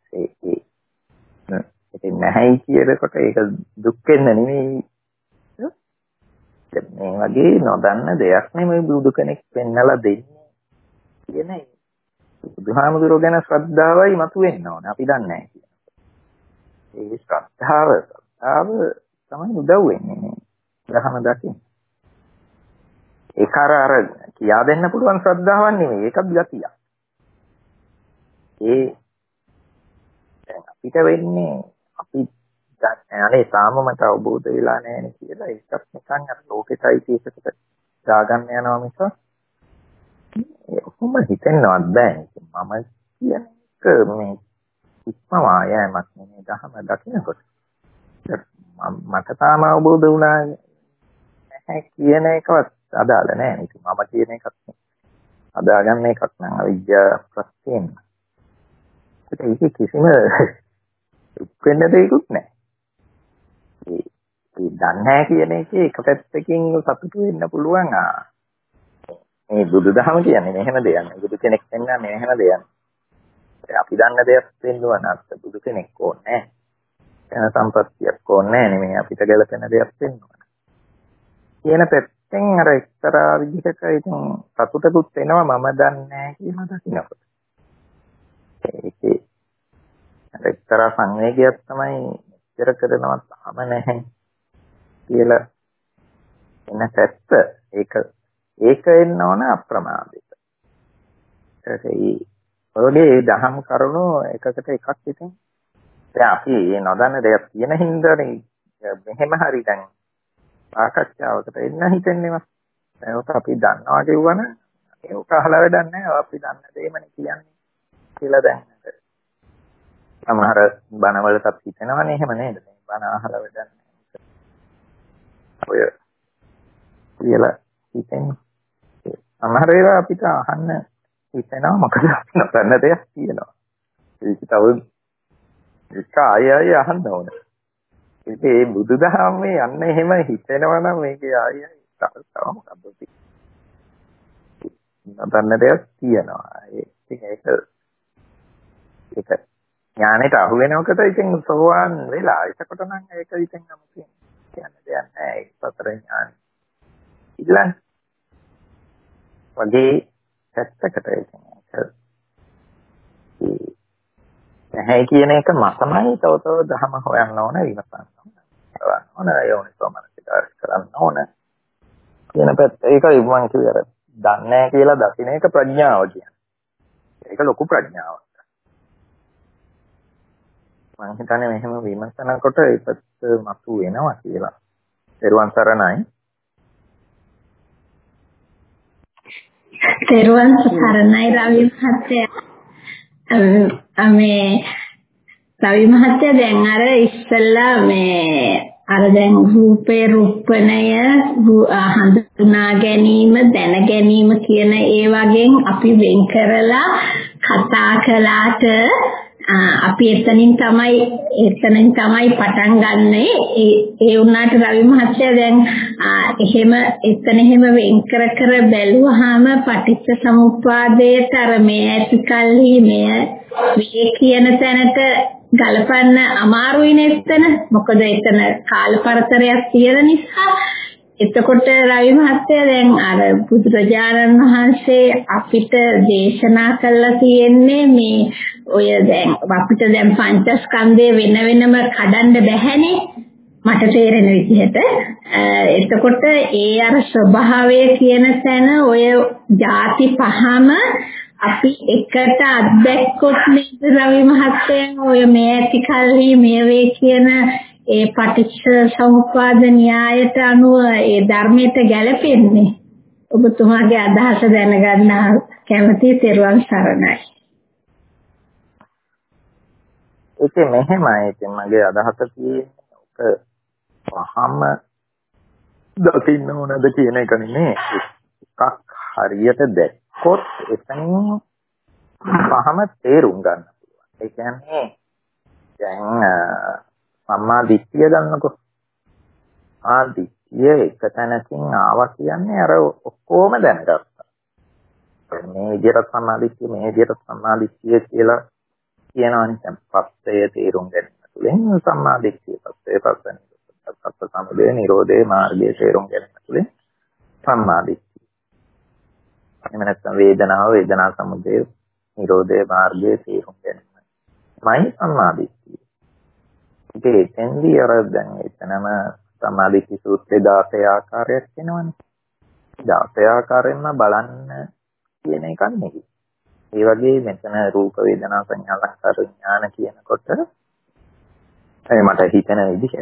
ඒක නැහැයි කියනකොට ඒක දුක් වෙන්න නෙමෙයි. මේ වගේ නොදන්න දෙයක් නෙමෙයි බුදු කෙනෙක් පෙන්නලා දෙන්නේ කියන එක. බුදුහාමුදුරුවෝ ගැන ශ්‍රද්ධාවයි මතුවෙන්න ඕනේ. අපි දන්නේ නැහැ කියන එක. ඒ ශ්‍රද්ධාව තමයි උදව් වෙන්නේ මේ ධර්ම දකින්න. ඒක අර කියා දෙන්න පුළුවන් ශ්‍රද්ධාවක් නෙමෙයි. ඒකත් ගතියක්. ඒ දැන් අපිට වෙන්නේ අපි අනේ තාම මට අවබෝධ වෙලා නැහැ නේ කියලා ඒකත් නිකන් අර ලෝකෙටයි ඒකට දාගන්න යනවා මිස කොහොම හිතෙන්නවත් බෑ. මම කියන්නේ මේ ඉක්මවා යෑමක් නෙමෙයි දහම දකින්නකොට. මට තාම අවබෝධ වුණා නැහැ කියන එකවත් අදාළ නැහැ. ඉතින් මම කියන එකත් අදාගන්න එකක් නම් අවිද්‍යාව ප්‍රත්‍යයෙන්. ඒක කිසිම වෙන්න දෙයක්වත් නැහැ. ඒ දන්නේ නැහැ කියන එකේ එක පැත්තකින් සතුටු වෙන්න පුළුවන්. මේ බුදුදහම කියන්නේ මෙහෙම දෙයක් නෙවෙයි. බුදු කෙනෙක් වෙන්න මෙහෙම දෙයක්. අපි දන්න දෙයක් වෙන්න ඕන නැත්නම් බුදු කෙනෙක් ඕනේ නැහැ. සම්පත්තියක් ඕනේ නැහැ නෙමෙයි අපිට ගැලපෙන දෙයක් වෙන්න ඕන. කියන පැත්තෙන් අර එක්තරා විදිහක ඉතින් සතුටකුත් වෙනවා මම දන්නේ නැහැ කියලා දකින්නකොට. ඒකේ අර එක්තරා සංවේගයක් තමයි ඉතර කරනවා තාම නැහැ කියලා එන පැත්ත. ඒක එන්න ඕන අප්‍රමාදිත. ඒකයි ඔයගේ දහම් කරුණු එකකට එකක් ඉතින් දැන් අපි මේ නොදන්න දෙයක් තියෙන හින්දානේ මෙහෙම හරි දැන් සාකච්ඡාවකට එන්න හිතන්නේවත්. ඒක අපි දන්නවා කියවනම් ඒක අහලා වැඩක් නැහැ. අපි දන්න දෙයමනේ කියන්නේ කියලා දැන් සමහර බණවලටත් හිතෙනවනේ එහෙම නේද? මේ බණ අහලා වැඩක් නැහැ. ඔය කියලා හිතෙන්නේ. සමහර ඒවා අපිට අහන්න හිතෙනවා මොකද අපි නොදන්න දෙයක් තියෙනවා. ඒක තව ඒක ආයෙ අහන්න ඕන. ඉතින් මේ බුදුදහමේ යන්නේ එහෙම හිතෙනවා නම් මේකේ ආයෙ තව මොකද්ද නොදන්න දෙයක් තියෙනවා. ඒක ඥානෙට අහු වෙනකොට ඉතින් සෝවාන් වෙලා. ඒකට නම් ඒක ඉතින් අමුතුවෙන් කියන්න දෙයක් නැහැ. ඒක සතර ඥානෙ. ඉතින් වගේ පැත්තකට නැහැ කියන එක මතමයි තව දහම හොයන්න ඕන විමසන්න ඕන යෝනිසෝ මනසිකාර කරන්න ඕන කියන පැත්ත. ඒකයි මම කිව්වේ අර දන්නේ නැහැ කියලා දකින්න එක ප්‍රඥාව කියන්නේ. ඒක ලොකු ප්‍රඥාවක්. මම හිතන්නේ මෙහෙම විමසනකොට ඒ පැත්ත මතු වෙනවා කියලා. දරුවන් සරණයි. තෙරුවන් සරණයි රවි මහත්තයා. මේ රවි මහත්තයා දැන් අර ඉස්සෙල්ලා මේ අර දැන් රූපේ රූපණය හඳුනා ගැනීම දැන ගැනීම කියන ඒ වගේන් අපි වෙන් කරලා කතා කළාට අපි එතනින් තමයි පටන් ගන්නෙ. ඒ වුණාට රවි මහත්තයා දැන් එහෙම වෙන් කර බැලුවාම පටිච්ච සමුප්පාදයට අර මේ ඇති කල්හි මේ කියන තැනට ගලපන්න අමාරුයි නේ එතන. මොකද එතන කාල පරතරයක් තියෙන නිසා එතකොට රවි මහත්තයා දැන් අර බුදුරජාණන් වහන්සේ අපිට දේශනා කළා තියෙන්නේ මේ ඔය දැන් අපිට දැන් පංචස්කන්ධය වෙන වෙනම කඩන්න බැහැනේ මට තේරෙන විදිහට. එතකොට ඒ අර ස්වභාවය කියන තැන ඔය ಜಾති පහම අපි එකට අත්දැක්කොත් නේද රවි මහත්තයා ඔය මේ ඇති කල්හි මේ වේ කියන ඒ පටිච්ච සමුප්පාද න්‍යායට අනුව ඒ ධර්මයට ගැලපෙන්නේ. ඔබතුමාගේ අදහස දැනගන්න කැමතියි. තෙරුවන් සරණයි. ඒකේ මෙහෙමයි. ඉතින් මගේ අදහස තියෙන්නේ පහම දකින්න ඕනද කියන එක නෙමෙයි. එකක් හරියට දැක්කොත් එතනින් පහම තේරුම් ගන්න පුළුවන්. ඒ කියන්නේ දැන් සම්මා දිට්ඨිය ගන්නකො. දිට්ඨිය එක තැනකින් ආවා කියන්නේ අර ඔක්කොම දැනගත්තා. මේ විදිහට සම්මා දිට්ඨිය මේ විදිහට සම්මා දිට්ඨිය කියලා කියනවනේ. දැන් පස්සේ තේරුම් ගැනීම තුළින් සම්මා දිට්ඨිය පස්සේ පස්ස සමුදය නිරෝධේ මාර්ගයේ තේරුම් ගැනීම තුළින් සම්මා දිට්ඨිය. එහෙම නැත්නම් වේදනාව වේදනා සමුදය නිරෝධේ මාර්ගයේ තේරුම් ගැනීමයි සම්මා දිට්ඨිය. එතෙන්දී අර දැන් එතනම සම්මාදිට්ඨි සූත්‍රයේ 16 ආකාරයක් වෙනවනේ. 16 ආකාරයෙන්ම බලන්න කියන එකක් නෙවෙයි. ඒ වගේ මෙතන රූප වේදනා සංඥා සංකාර විඥාන කියනකොට මට හිතෙන විදිහ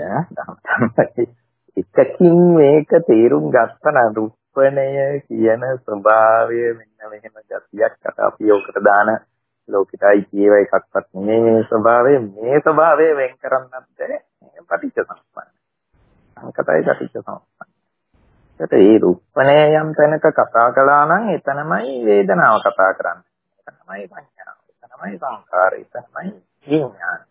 එකකින් මේක තේරුම් ගත්තා නම් රූපණය කියන ස්වභාවය මෙන්න මෙහෙම ගතියක් අපි ඔකට දාන ලෝකිතයි කියව එකක්වත් නෙමෙයි මේ ස්වභාවය වෙන් කරන්නත් බැහැ. මේ පටිච්ච සමුප්පන්න. සංකතයි පටිච්ච සමුප්පන්න. ඒකට මේ රූපණය යම් තැනක කතා කළා නම් එතනමයි වේදනාව කතා කරන්නේ. එතනමයි සංඥාව. එතනමයි සංකාරය. එතනමයි විඥාන.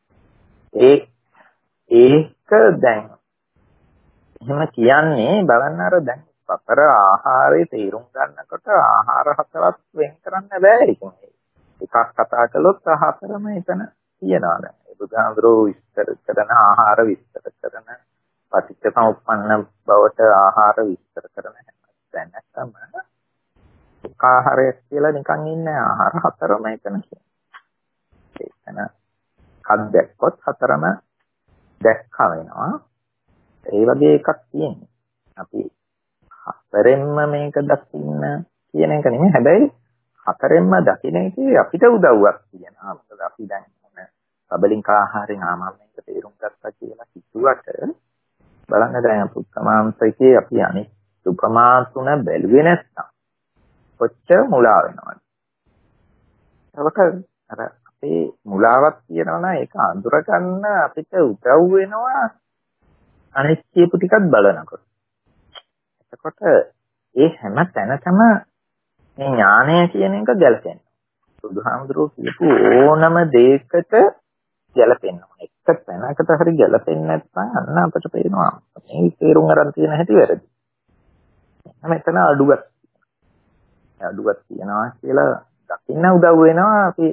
ඒක දැන් එහෙම කියන්නේ බලන්න අර දැන් සතර ආහාරයේ තේරුම් ගන්නකොට ආහාර හතරක් වෙන් කරන්න බෑ. එකක් කතා කළොත් හතරම එතන තියනවා. දැන් බුදුහාමුදුරුවෝ විස්තර කරන ආහාර විස්තර කරන පටිච්ච සමුප්පන්න බවට ආහාර විස්තර කරන දැනටම ආහාරයක් කියලා නිකන් ඉන්නේ ආහාර හතරම එතන තියෙනවා. එතන හත් දැක්කොත් හතරම දැක්කා වෙනවා. ඒ වගේ එකක් තියෙනවා. අපි හතරෙන්ම මේක දකින්න කියන එක නෙමෙයි. හැබැයි හතරෙන්ම දකින්න එකේ අපිට උදව්වක් තියෙනවා. මොකද අපි දැන් කබලින්ක ආහාරයෙන් ආමම්මෙන්ක තේරුම් ගත්තා කියලා හිතුවට බලන්න දැන් පුත්තමාංශයේ අපි අනිත් උපමා තුන බැලුවේ නැත්නම් කොච්චර මුලා වෙනවද? ඒකට අර අපේ මුලාවක් තියෙනවා නම් ඒක අඳුර ගන්න අපිට උදව් වෙනවා අනිත් කියපු ටිකත් බලනකොට. එතකොට ඒ හැම තැනකම මේ ඥානය කියන එක ගැලපෙනවා. බුදුහාමුදුරුවෝ කියපු ඕනම දෙයකට ගැලපෙනවා. එක තැනකට හරි ගැලපෙන්නේ නැත්නම් අන්න අපිට පේනවා මේ තේරුම් අරන් තියෙන හැටි වැරදි. මෙතන අඩුවක් තියෙනවා කියලා දකින්න උදව් වෙනවා අපි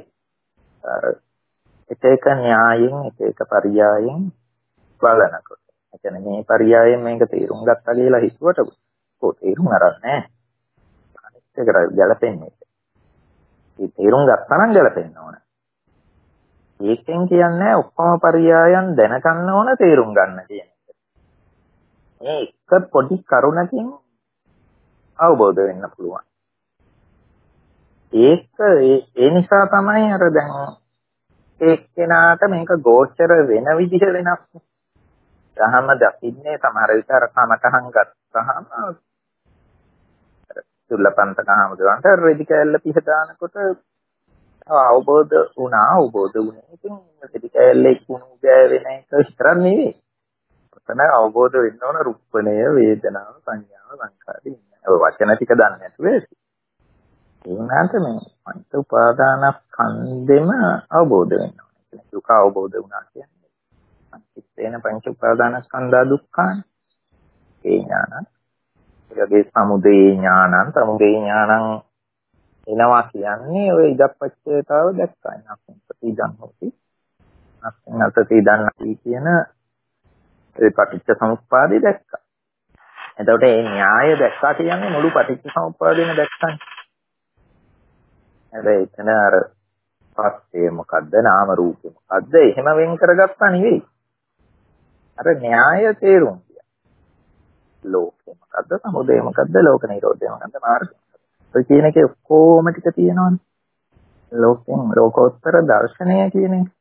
එක න්‍යායෙන් එක පරියායෙන් බලනකොට. ඒ කියන්නේ මේ පරියායෙන් මේක තේරුම් ගත්තා කියලා හිතුවට තේරුම් අරන් නැහැ. අනිත් එකට ගැලපෙන්නේ. ඒ තේරුම් ගත්තා නම් ගැලපෙන්න ඕන. ඒකෙන් කියන්නේ ඔක්කොම පරියායන් දැනගන්න ඕන තේරුම් ගන්න කියන එක. මේ එක පොඩි කරුණකින් අවබෝධ වෙන්න පුළුවන්. ඒ නිසා තමයි අර දැන් එක්කෙනාට මේක ගෝචර වෙන විදිහ වෙනස්. දහම දකින්නේ සමහර විට අර කමටහන් ගත්තාම සුල්ලපන්තකහමදුරන්ට රෙදි කැල්ල පිහ දානකොට අවබෝධ වුණේ. ඉතින් රෙදි කැල්ලේ කුණු ගෑවෙන එක විතරක් නෙවෙයි. එතන අවබෝධ වෙන්න ඕන රුප්පණය, වේදනාව, සංඥාව, සංකාරය. ඔය වචන ටික දන්නේ නැතුව ඒ වුණාට මේ පංච උපාදානස්කන්ධෙම අවබෝධ වෙන්න ඕනේ. දුක අවබෝධ වුණා කියන්නේ පංචේන පංච උපාදානස්කන්ධා දුක්ඛාන. ඒ ඥාන. ඒකේ සමුදය ඥානං එනවා කියන්නේ ඔය ඉදප්පච්චේතාව දැක්කා. නැත්නම් ප්‍රතිදන් හොති. නැත්නම් අතති දන්නයි කියන ඒ පටිච්ච සමුප්පාදේ දැක්කා. එතකොට මේ න්‍යාය දැක්කා කියන්නේ මුළු පටිච්චසමුප්පාදේම දැක්කනේ. හැබැයි එතන අර පස්සේ මොකද්ද නාම රූපේ මොකද්ද එහෙම වෙන් කරගත්තා නෙවෙයි. අර න්‍යාය තේරුම් ගියා. ලෝකේ මොකද්ද සමුදය මොකද්ද ලෝක නිරෝධය මොකද්ද මාර්ගය. ඔය කියන එකේ ඔක්කොම ටික තියෙනවනේ. ලෝකෙන් ලෝකෝත්තර දර්ශනය කියන එක.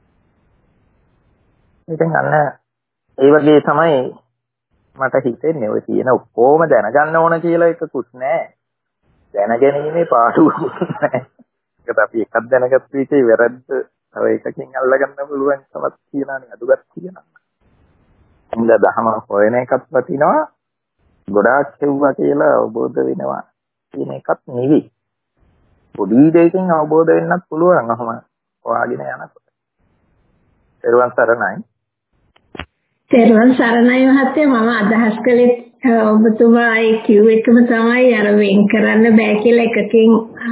ඉතින් අන්න ඒ වගේ තමයි මට හිතෙන්නේ ඔය කියන ඔක්කොම දැනගන්න ඕන කියලා එකකුත් නැහැ. දැනගැනීමේ පාඩුවකුත් නැහැ. ඒකත් අපි එකක් දැනගත්ත එකේ වැරද්ද තව එකකින් අල්ලගන්න පුළුවන් කමක් තියනනේ අදුගත් කියනවා. ඉතින් දහම හොයන එකත් වටිනවා. ගොඩාක් කියුවා කියලා අවබෝධ වෙනවා කියන එකත් නෙවෙයි. පොඩි දෙයකින් අවබෝධ වෙන්නත් පුළුවන් අහම වාගෙන යනකොට. පෙරවන් සරණයි. තෙරුවන් සරණයි මහත්තයා මම අදහස් කළේ ඔබතුමා ඒ කිව් එකම තමයි අර වෙන් කරන්න බෑ කියලා එකකින්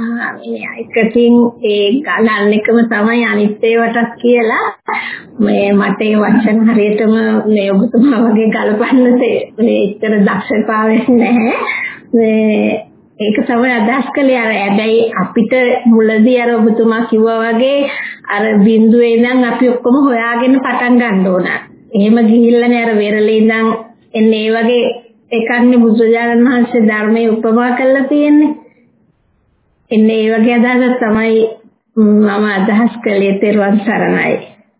ඒ ගණන් එකම තමයි අනිත් ඒවටත් කියලා මේ මට ඒ වචන හරියටම මේ ඔබතුමා වගේ ගලපන්න ඒතර දක්ෂතාවයක් නැහැ ඒක තමයි අදහස් කළේ අර හැබැයි අපිට මුලදී අර ඔබතුමා කිව්වා වගේ අර බිඳුවේ ඉඳන් අපි ඔක්කොම හොයාගෙන පටන් ගන්න ඕන. එහෙම ගිහිල්ලානේ අර වෙරළේ ඉඳන් එන්නේ ඒ වගේ එකක්නේ බුදුරජාණන් වහන්සේ ධර්මයේ උපමා කරලා තියෙන්නේ. එන්නේ ඒ වගේ අදහසක් තමයි මම අදහස් කළේ තෙරුවන් සරණයි.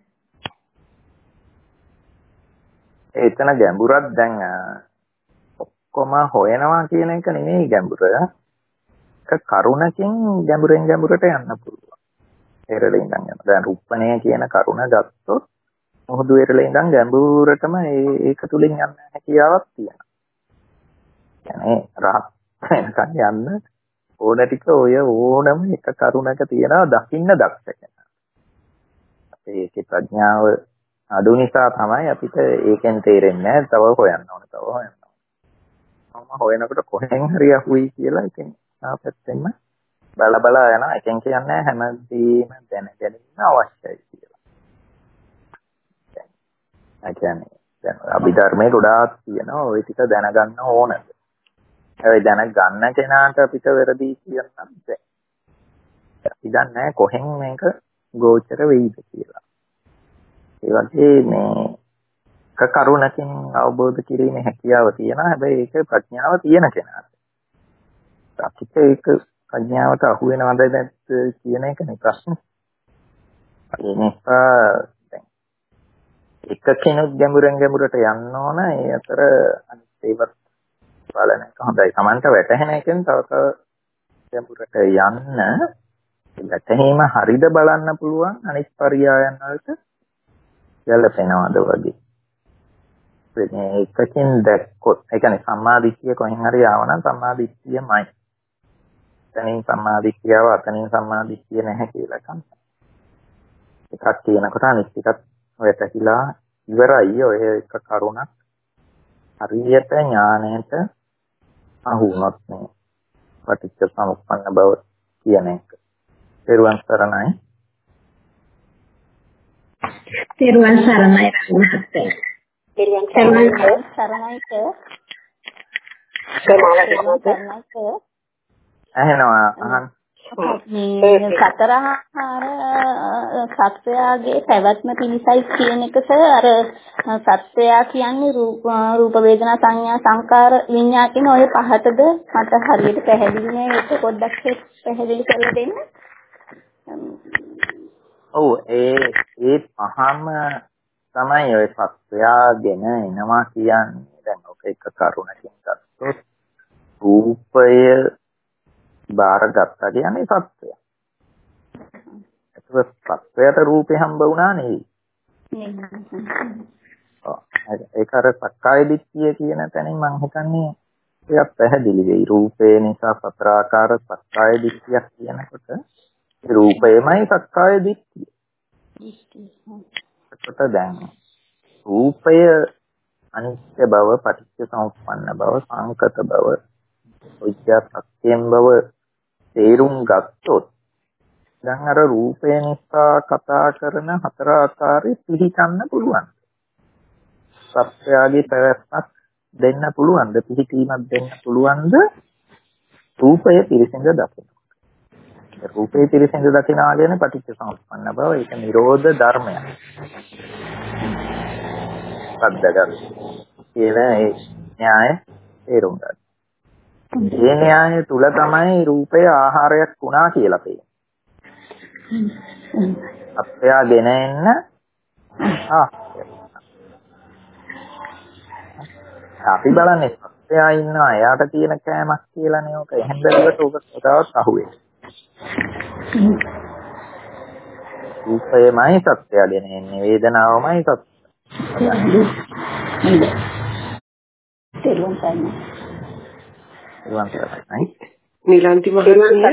එතන ගැඹුරක් දැන් ඔක්කොම හොයනවා කියන එක නෙමෙයි ගැඹුර. ඒක කරුණකින් ගැඹුරෙන් ගැඹුරට යන්න පුළුවන්. වෙරළේ ඉඳන් යන. දැන් රුප්පණය කියන කරුණ ගත්තොත් මොහොදු වෙරළේ ඉඳන් ගැඹුරටම ඒක තුලින් යන්න හැකියාවක් තියෙනවා. يعني රහත් වෙනකන් යන්න ඕන ටික ඔය ඕනම එක කරුණක තියනවා දකින්න දක්ෂ කෙනා. ඒකේ ප්‍රඥාව අඩු නිසා තමයි අපිට ඒකෙන් තේරෙන්නේ නැහැ. තව හොයන්න ඕන. මම හොයනකොට කොහෙන් හරි අහුයි කියලා ඉතින් ආපැත්තෙන්ම බල යනවා. එකෙන් කියන්නේ හැමදේම දැනගැනීම අවශ්‍යයි කියලා. ඒ කියන්නේ දැන් අභිධර්මයේ ගොඩාක් තියෙනවා. ওই ටික දැනගන්න ඕනද? ඒ දැනගන්න කෙනාට අපිට වැරදි කියන්න බෑ. අපි දන්නේ කොහෙන් මේක ගෝචර වෙයිද කියලා. ඒ වගේ මේ කරුණකින් අවබෝධ කිරීමේ හැකියාව තියෙනවා. හැබැයි ඒක ප්‍රඥාව තියෙන කෙනාට. අපිට ඒක ප්‍රඥාවට අහු වෙනවද නැද්ද කියන එකනේ ප්‍රශ්නේ. ඒ නිසා දැන් එක කෙනෙක් ගැඹුරෙන් ගැඹුරට යන්න ඕන. ඒ අතර අනිත් ඒවත් බලන එක හොඳයි. Tamanta වැටහෙන එකෙන් තව ගැඹුරට යන්න වැටහීම හරිද බලන්න පුළුවන්. අනිත් පරියායන් වලට ගැලපෙනවද වගේ. මේ එකකින් දැක්කොත් ඒ කියන්නේ සම්මාදිට්ඨිය කොහෙන් හරි ආවනම් සම්මාදිට්ඨියමයි. එතනින් සම්මාදිට්ඨියව අතනින් සම්මාදිට්ඨිය නැහැ කියලා කන්ත. එකක් කියනකොට අනිත් එකත් වැටහිලා ඉවරයි. ඔය එක කරුණක් හරියට ඥාණයට අහු වුණොත් මේ පටිච්ච සමුප්පන්න බව කියන එක. පෙරවන් සරණයි. තෙරුවන් සරණයි මහත්තයා. තෙරුවන් සරණයි ඇහෙනවා අහන්න. සතරහාර සත්‍යයේ පැවැත්ම පිණිසයි කියන එක අර සත්‍යය කියන්නේ රූප වේදනා සංඥා සංකාර විඤ්ඤාණ කියන ඔය පහටද මට හරියට පැහැදිලි නෑ. ඒක පොඩ්ඩක් පැහැදිලි කරලා දෙන්න. ඔව් ඒ පහම තමයි ඔය සත්‍යයගෙන එනවා කියන්නේ. දැන් ඔක එක කරුණකින් ගත්තොත් රූපය බාරගත්තා කියන්නේ සත්‍යය. ඒක සත්‍යයට රූපේ හම්බ වුණා නෙවෙයි. ඒක අර සක්කාය දිට්ඨිය කියන තැනින් මම හිතන්නේ ඒක පැහැදිලි වෙයි. රූපේ නිසා සතර ආකාර සක්කාය දිට්ඨියක් කියනකොට රූපයමයි සක්කාය දිට්ඨිය. ඒකට දැන් රූපය අනිත්‍ය බව, පටිච්ච සමුප්පන්න බව, සංකත බව, විද්‍යාත්මකයෙන් බව තේරුම් ගත්තොත් දැන් අර රූපය නිසා කතා කරන හතර ආකාරي පිළිගන්න පුළුවන්. සත්‍යයේ පැවැත්මක් දෙන්න පුළුවන්ද? පිහිටීමක් දෙන්න පුළුවන්ද? රූපය පිරිසිඳ දකින්න. රූපේ පිරිසිඳ දකිනවා කියන්නේ පටිච්ච සමුප්පන්න බව. ඒක නිරෝධ ධර්මයක්. සද්දගත කියන ඒ න්‍යාය තේරුම් ගන්න. මේ න්‍යාය තුල තමයි රූපය ආහාරයක් වුණා කියලා පේන්නේ. අපයාගෙන එන්න අපි බලන්නේ අපයා ඉන්නවා එයාට තියෙන කෑමක් කියලානේ ඕක. එහෙන් බැලුවට ඕක කතාවක් අහුවෙන්නේ. රූපයමයි සත්‍යයෙන් එන්නේ, වේදනාවමයි සත්‍ය. නිලන්ති මහත්මිය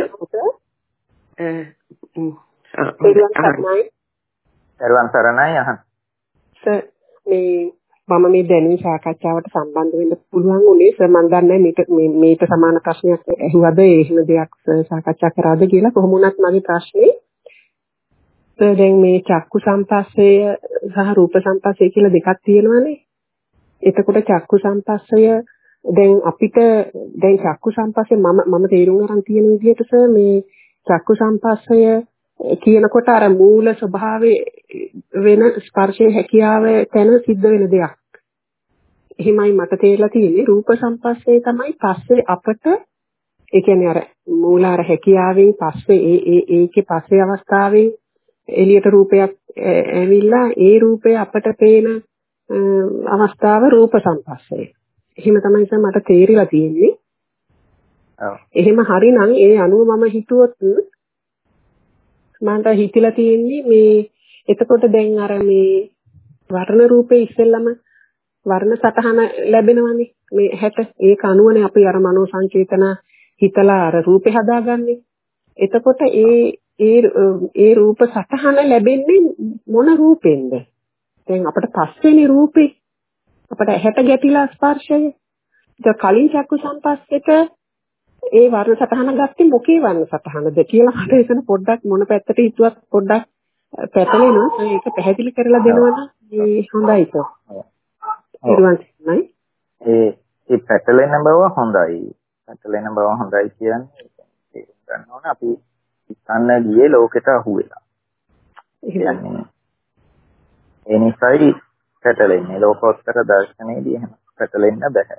දරුවන් සරණයි අහන්න. සර් මම මේ දැනුම් සාකච්ඡාවට සම්බන්ධ වෙන්න පුළුවන් උනේ සර් මම දන්නේ මේට සමාන ප්‍රශ්නයක් ඇහුවද එහෙම දෙයක් සාකච්ඡා කරාද කියලා. කොහොම වුණත් මගේ ප්‍රශ්නේ දැන් මේ චක්කු සම්පස්සය සහ රූප සම්පස්සය කියලා දෙකක් තියෙනවානේ. එතකොට චක්කු සම්පස්සය දැන් අපිට දැන් චක්කු සම්පස්සේ මම තේරුම් ගන්න තියෙන විදිහට සර් මේ චක්කු සම්පස්සය කියනකොට අර මූල ස්වභාවයේ වෙන ස්පර්ශයේ හැකියාව තැන සිද්ධ වෙන දෙයක්. එහෙමයි මට තේරලා තියෙන්නේ. රූප සම්පස්සේ තමයි පස්සේ අපට ඒ කියන්නේ අර මූල අර හැකියාවෙන් පස්සේ ඒකේ පස්සේ අවස්ථාවේ එළියට රූපයක් ඇවිල්ලා ඒ රූපය අපට පේන අවස්ථාව රූප සම්පස්සේ. එහෙම තමයි සර් මට තේරිලා තියෙන්නේ. එහෙම හරිනම් ඒ අනුව මම හිතුවොත් මන්ට හිතිලා තියෙන්නේ මේ එතකොට දැන් අර මේ වර්ණ රූපේ ඉස්සෙල්ලම වර්ණ සටහන ලැබෙනවනේ මේ 60 ඒක අනුවනේ අපි අර මනෝ සංචේතන හිතලා අර රූපේ හදාගන්නේ. එතකොට ඒ රූප සටහන ලැබෙන්නේ මොන රූපෙන්ද? දැන් අපිට පස්වෙනි රූපේ අපිට 60 ගැටිලා ස්පර්ශය. ඒක කලින් චක්කු සම්පස්සෙට ඒ වර්ණ සටහන ගත්තේ මොකේ වර්ණ සටහනද කියලා මට එතන පොඩ්ඩක් මොන පැත්තට හිතුවත් පොඩ්ඩක් පැටලෙනවා. ඒක පැහැදිලි කරලා දෙනවා නම් හොඳයි සර්. ඒ පැටලෙන බව හොඳයි. පැටලෙන බව හොඳයි කියන්නේ තේරුම් ගන්න ඕන අපි ඉස්සන්න ගියේ ලෝකෙට අහු වෙලා. ඒ නිසායි පැටලෙන්නේ. ලෝකෝත්තර දර්ශනයේදී එහෙම පැටලෙන්න බෑ.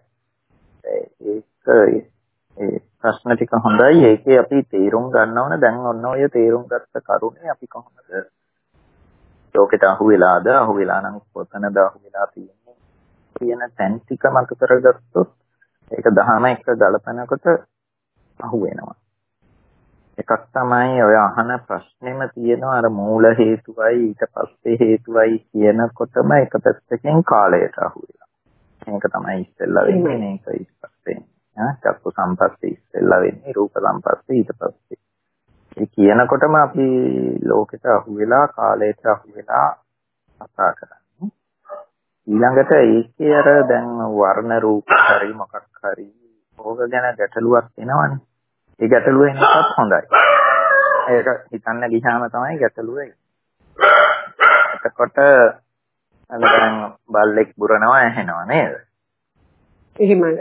ඒ ප්‍රශ්න ටික හොඳයි. ඒකේ අපි තේරුම් ගන්න ඕන. දැන් ඔන්න ඔය තේරුම් ගත්ත කරුණේ අපි කොහොමද ලෝකෙට අහු වෙලාද? අහු වෙලා නම් කොතනද අහු වෙලා තියෙන්නේ? කියන තැන් ටික මත කරගත්තොත් ඒක දහම එක ගලපනකොට අහු වෙනවා. එකක් තමයි ඔය අහන ප්‍රශ්නේම තියෙනවා අර මූල හේතුවයි ඊට පස්සේ හේතුවයි කියනකොටම එක පැත්තකින් කාලයට අහු වෙලා. මේක තමයි ඉස්සෙල්ලා වෙන්නේ මේක ඊට පස්සේ. චක්කු සම්පස්සේ ඉස්සෙල්ලා වෙන්නේ රූප සම්පස්සේ ඊට පස්සේ. ඒ කියනකොටම අපි ලෝකෙට අහු වෙලා කාලයට අහු වෙලා කතා කරන්නේ. ඊළඟට ඒකේ අර දැන් වර්ණ රූප හරි මොකක් හරි ඕක ගැන ගැටලුවක් එනවනේ. ඒ ගැටලුව එනකත් හොඳයි. ඒක හිතන්න ගියාම තමයි ගැටලුව එන්නේ. එතකොට දැන් බල්ලෙක් බුරනවා ඇහෙනවා නේද? එහෙමයි.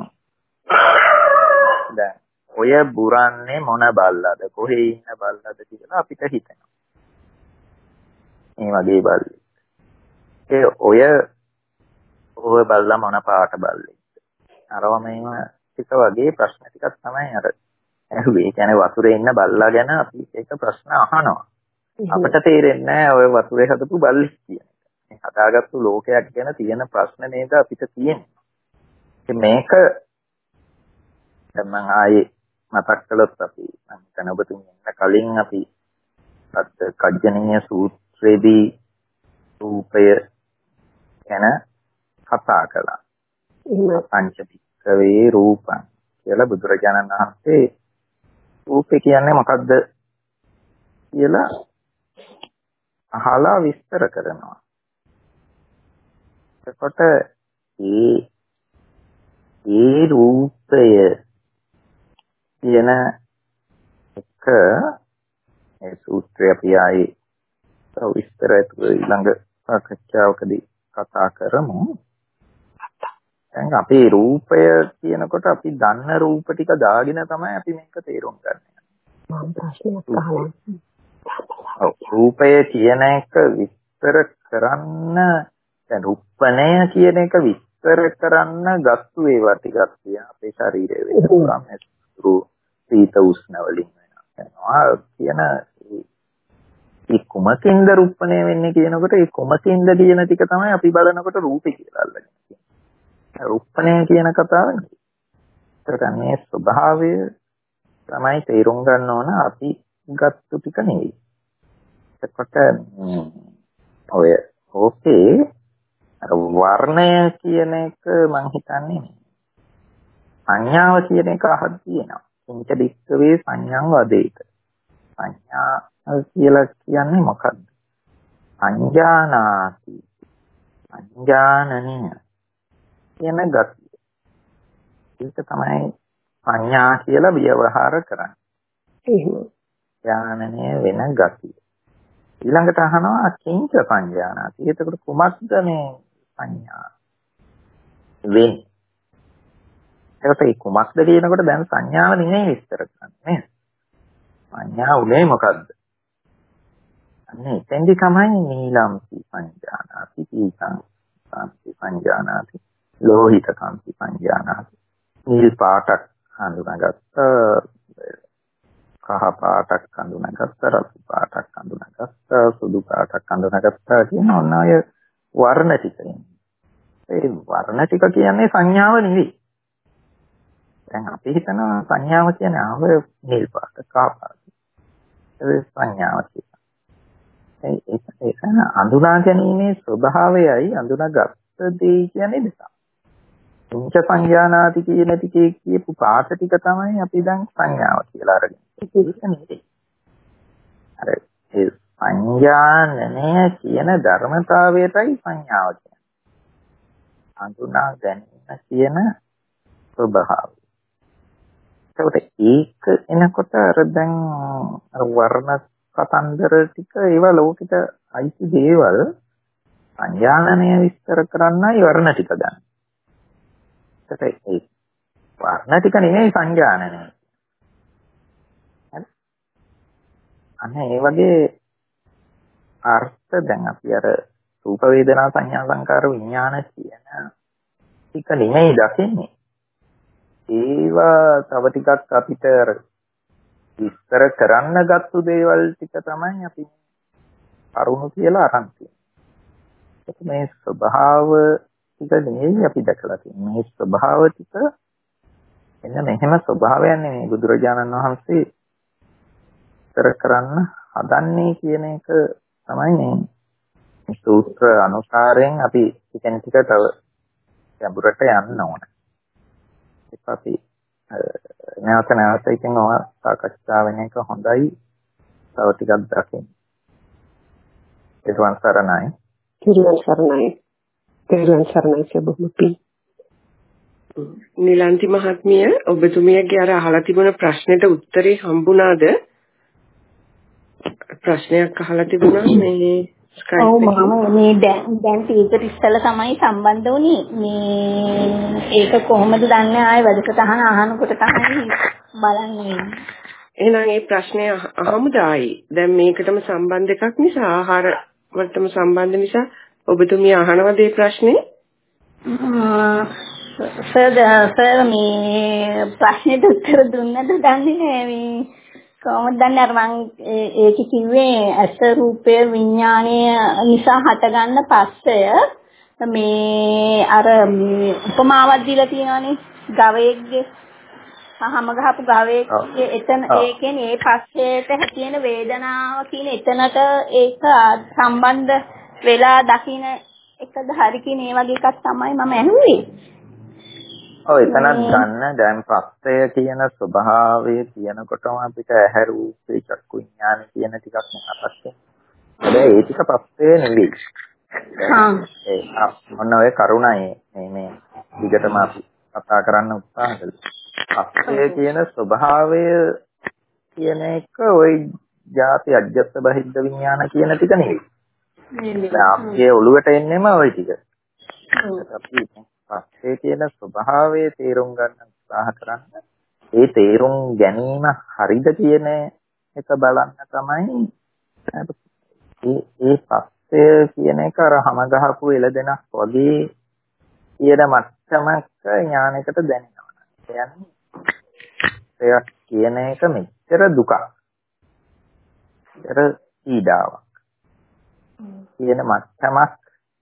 දැන් ඔය බුරන්නේ මොන බල්ලද? කොහේ ඉන්න බල්ලද කියලා අපිට හිතෙනවා. මේ වගේ බල්ලෙක්. ඔය බල්ලා මොන පාට බල්ලෙක්ද? අරවම මේව ටික වගේ ප්‍රශ්න ටිකක් තමයි අර ඇහුවේ. ඒ කියන්නේ වතුරේ ඉන්න බල්ලා ගැන අපි ඒක ප්‍රශ්න අහනවා. අපිට තේරෙන්නේ නැහැ ඔය වතුරේ හදපු බල්ලෙක් කියන එක. මේ හදාගත්තු ලෝකයක් ගැන තියෙන ප්‍රශ්න නේද අපිට තියෙන්නේ. මේක දැන් මම ආයේ මතක් කළොත් අපි මම ඔබතුමිය ඉන්න කලින් අපි කජ්ජනීය සූත්‍රයේදී රූපය ගැන කතා කළා. පංචපික්ඛවේ රූපං කියලා බුදුරජාණන් වහන්සේ රූපේ කියන්නේ මොකක්ද කියලා අහලා විස්තර කරනවා. එතකොට ඒ රූපය කියන එක ඒ සූත්‍රය අපි ආයේ විස්තරයට ඊළඟ සාකච්ඡාවකදී කතා කරමු. දැන් අපේ රූපය කියනකොට අපි දන්න රූප ටික දාගෙන තමයි අපි මේක තේරුම් ගන්න. මම ප්‍රශ්නයක් අහලා. රූපය කියන එක විස්තර කරන්න දැන් රූපණය කියන එක විස්තර කරන්න ගත්තු ඒවා ටිකක් තියෙන අපේ ශරීරයේ වෙන පුරාම සීත උෂ්ණ වලින් වෙනවා කියන ඒ කුමකින්ද රූපණය වෙන්නේ කියනකොට ඒ කුමකින්ද කියන ටික තමයි අපි බලනකොට රූපේ කියලා අල්ලගෙන තියෙන්නේ. රූපණය කියන කතාව නෙවෙයි. ඒකට මේ ස්වභාවය තමයි තේරුම් ගන්න ඕන අපි ගත්තු ටික නෙවෙයි. එතකොට ඔය ඕකේ අර වර්ණය කියන එක මම හිතන්නේ සංඥාව කියන එක අහලා තියෙනවා. කිංච දික්කවේ සංඥාව වදේක. සංඥා කියලා කියන්නේ මොකක්ද? සංජානාති. සංජානනය කියන ගතිය. ඒක තමයි සංඥා කියලා ව්‍යවහාර කරන්නේ. එහෙම. ඥානනය වෙන ගතිය. ඊළඟට අහනවා කිංච සංජානාති. එතකොට කුමක්ද මේ සංඥා වෙන්නේ? ඒකට ඒ කුමක්ද කියනකොට දැන් සංඥාව නෙමෙයි විස්තර කරන්නේ නේද? සංඥා උනේ මොකද්ද? අන්න එතෙන්දි තමයි නීලම්පි සංජානාති, පීතං සංජානාති, ලෝහිත කාන්ති සංජානාති. නිල් පාටක් හඳුනාගත්ත, කහ පාටක් හඳුනාගත්ත, රතු පාටක් හඳුනාගත්ත, සුදු පාටක් හඳුනාගත්ත කියන ඔන්න ඔය වර්ණ ටික. ඒ වර්ණ ටික කියන්නේ සංඥාව නෙවෙයි. දැන් අපි හිතනවා සංඥාව කියන්නේ ආව නිල් පාට, කහ පාට. ඒ සංඥාව කියන්නේ. ඒක අඳුනා ගැනීමේ ස්වභාවයයි අඳුනාගත් දේ කියන්නේ දෙක. උංච සංඥානාති කියන ටිකේ කියපු පාට ටික තමයි අපි දැන් සංඥාව කියලා අරගෙන. ඒක නෙවෙයි. අර ඒ සංඥානනය කියන ධර්මතාවයටයි සංඥාව කියන්නේ. අඳුනා ගැනීම කියන ස්වභාවය. ඒක එනකොට අර දැන් අර වර්ණ කතන්දර ටික ඒවා ලෝකෙට අයිති දේවල් සංඥානනය විස්තර කරන්නයි වර්ණ ටික ගන්න. ඒකට ඒ වර්ණ ටික නෙමෙයි සංඥානනය. හරි. අන්න ඒ වගේ අර්ථ දැන් අපි අර රූප වේදනා සංඥා සංකාර විඥාන කියන ටික නෙමෙයි දකින්නේ. ඒවා තව ටිකක් අපිට විස්තර කරන්න ගත්තු දේවල් ටික තමයි අපි කරුණු කියලා අරන් තියෙන්නේ. මේ ස්වභාව ටික නෙවෙයි අපි දැකලා තියෙන්නේ. මේ ස්වභාව ටික එන්න මෙහෙම ස්වභාවයක් නෙමෙයි බුදුරජාණන් වහන්සේ විස්තර කරන්න හදන්නේ කියන එක තමයි මේ සූත්‍ර අනුසාරයෙන් අපි ටිකෙන් ටික තව ගැඹුරට යන්න ඕන. ඒක අපි නැවත ඉතින් ඔය සාකච්ඡා වෙන එක හොඳයි. තව ටිකක් දකින්න. ඒකවන් සරණයි. තිරුවන් සරණයි සබුමුපි. නිලන්ති මහත්මිය ඔබතුමියගේ අර අහලා තිබුණ ප්‍රශ්නෙට උත්තරේ හම්බුණාද? ප්‍රශ්නයක් අහලා තිබුණා මේ ස්කයිප් ඔව් මම මේ දැන් ටීචර් ඉස්සෙල්ලා තමයි සම්බන්ධ වුණේ. මේ ඒක කොහොමද දන්නේ ආයේ වැඩසටහන අහනකොට තමයි බලන්නේ. එහෙනම් මේ ප්‍රශ්නේ අහමුද ආයේ? දැන් මේකටම සම්බන්ධ එකක් නිසා ආහාර වලටම සම්බන්ධ නිසා ඔබතුමිය අහනවද මේ ප්‍රශ්නේ? සර් මේ ප්‍රශ්නෙට උත්තර දුන්නද දන්නේ නැහැ මේ කොහොමද දන්නේ අර මං ඒක කිව්වේ ඇස රූපය විඥාණය නිසා හටගන්න පස්සය මේ අර උපමාවක් දීලා තියෙනවානේ ගවයෙක්ගේ හැම ගහපු ගවයෙක්ගේ එතන ඒ කියන්නේ ඒ පස්සේට තියෙන වේදනාව කියන එතනට ඒක සම්බන්ධ වෙලා දකින්න එකද හරි කියන ඒ වගේ එකක් තමයි මම අහුවේ. ඔය එතනත් ගන්න දැන් පස්සය කියන ස්වභාවය කියනකොටම අපිට ඇහැ රූපේ චක්කු විඥාන කියන ටිකක් මතක් වෙනවා. හැබැයි ඒ ටික පස්සේ නෙවෙයි. ඒ මොන ඔය කරුණයි මේ විගතම අපි කතා කරන්න උත්සාහ කළා. පස්සේ කියන ස්වභාවය කියන එක ওই ಜಾති අජ්ජත් බහිද්ද විඥාන කියන ටික නෙවෙයි. අපේ ඔළුවට එන්නේම ওই ටික. අපි පස්සේ කියන ස්වභාවය තේරුම් ගන්න උත්සාහ කරන්න. ඒ තේරුම් ගැනීම හරිද කියන එක බලන්න තමයි ඒ පස්සේ කියන එක අර හැම ගහපු එළදෙනක් වගේ කියන මට්ටමක ඥානයකට දැනෙනවා. කියන්නේ එයක් කියන එක මෙච්චර දුකක්. මෙච්චර පීඩාවක්. කියන මට්ටමක්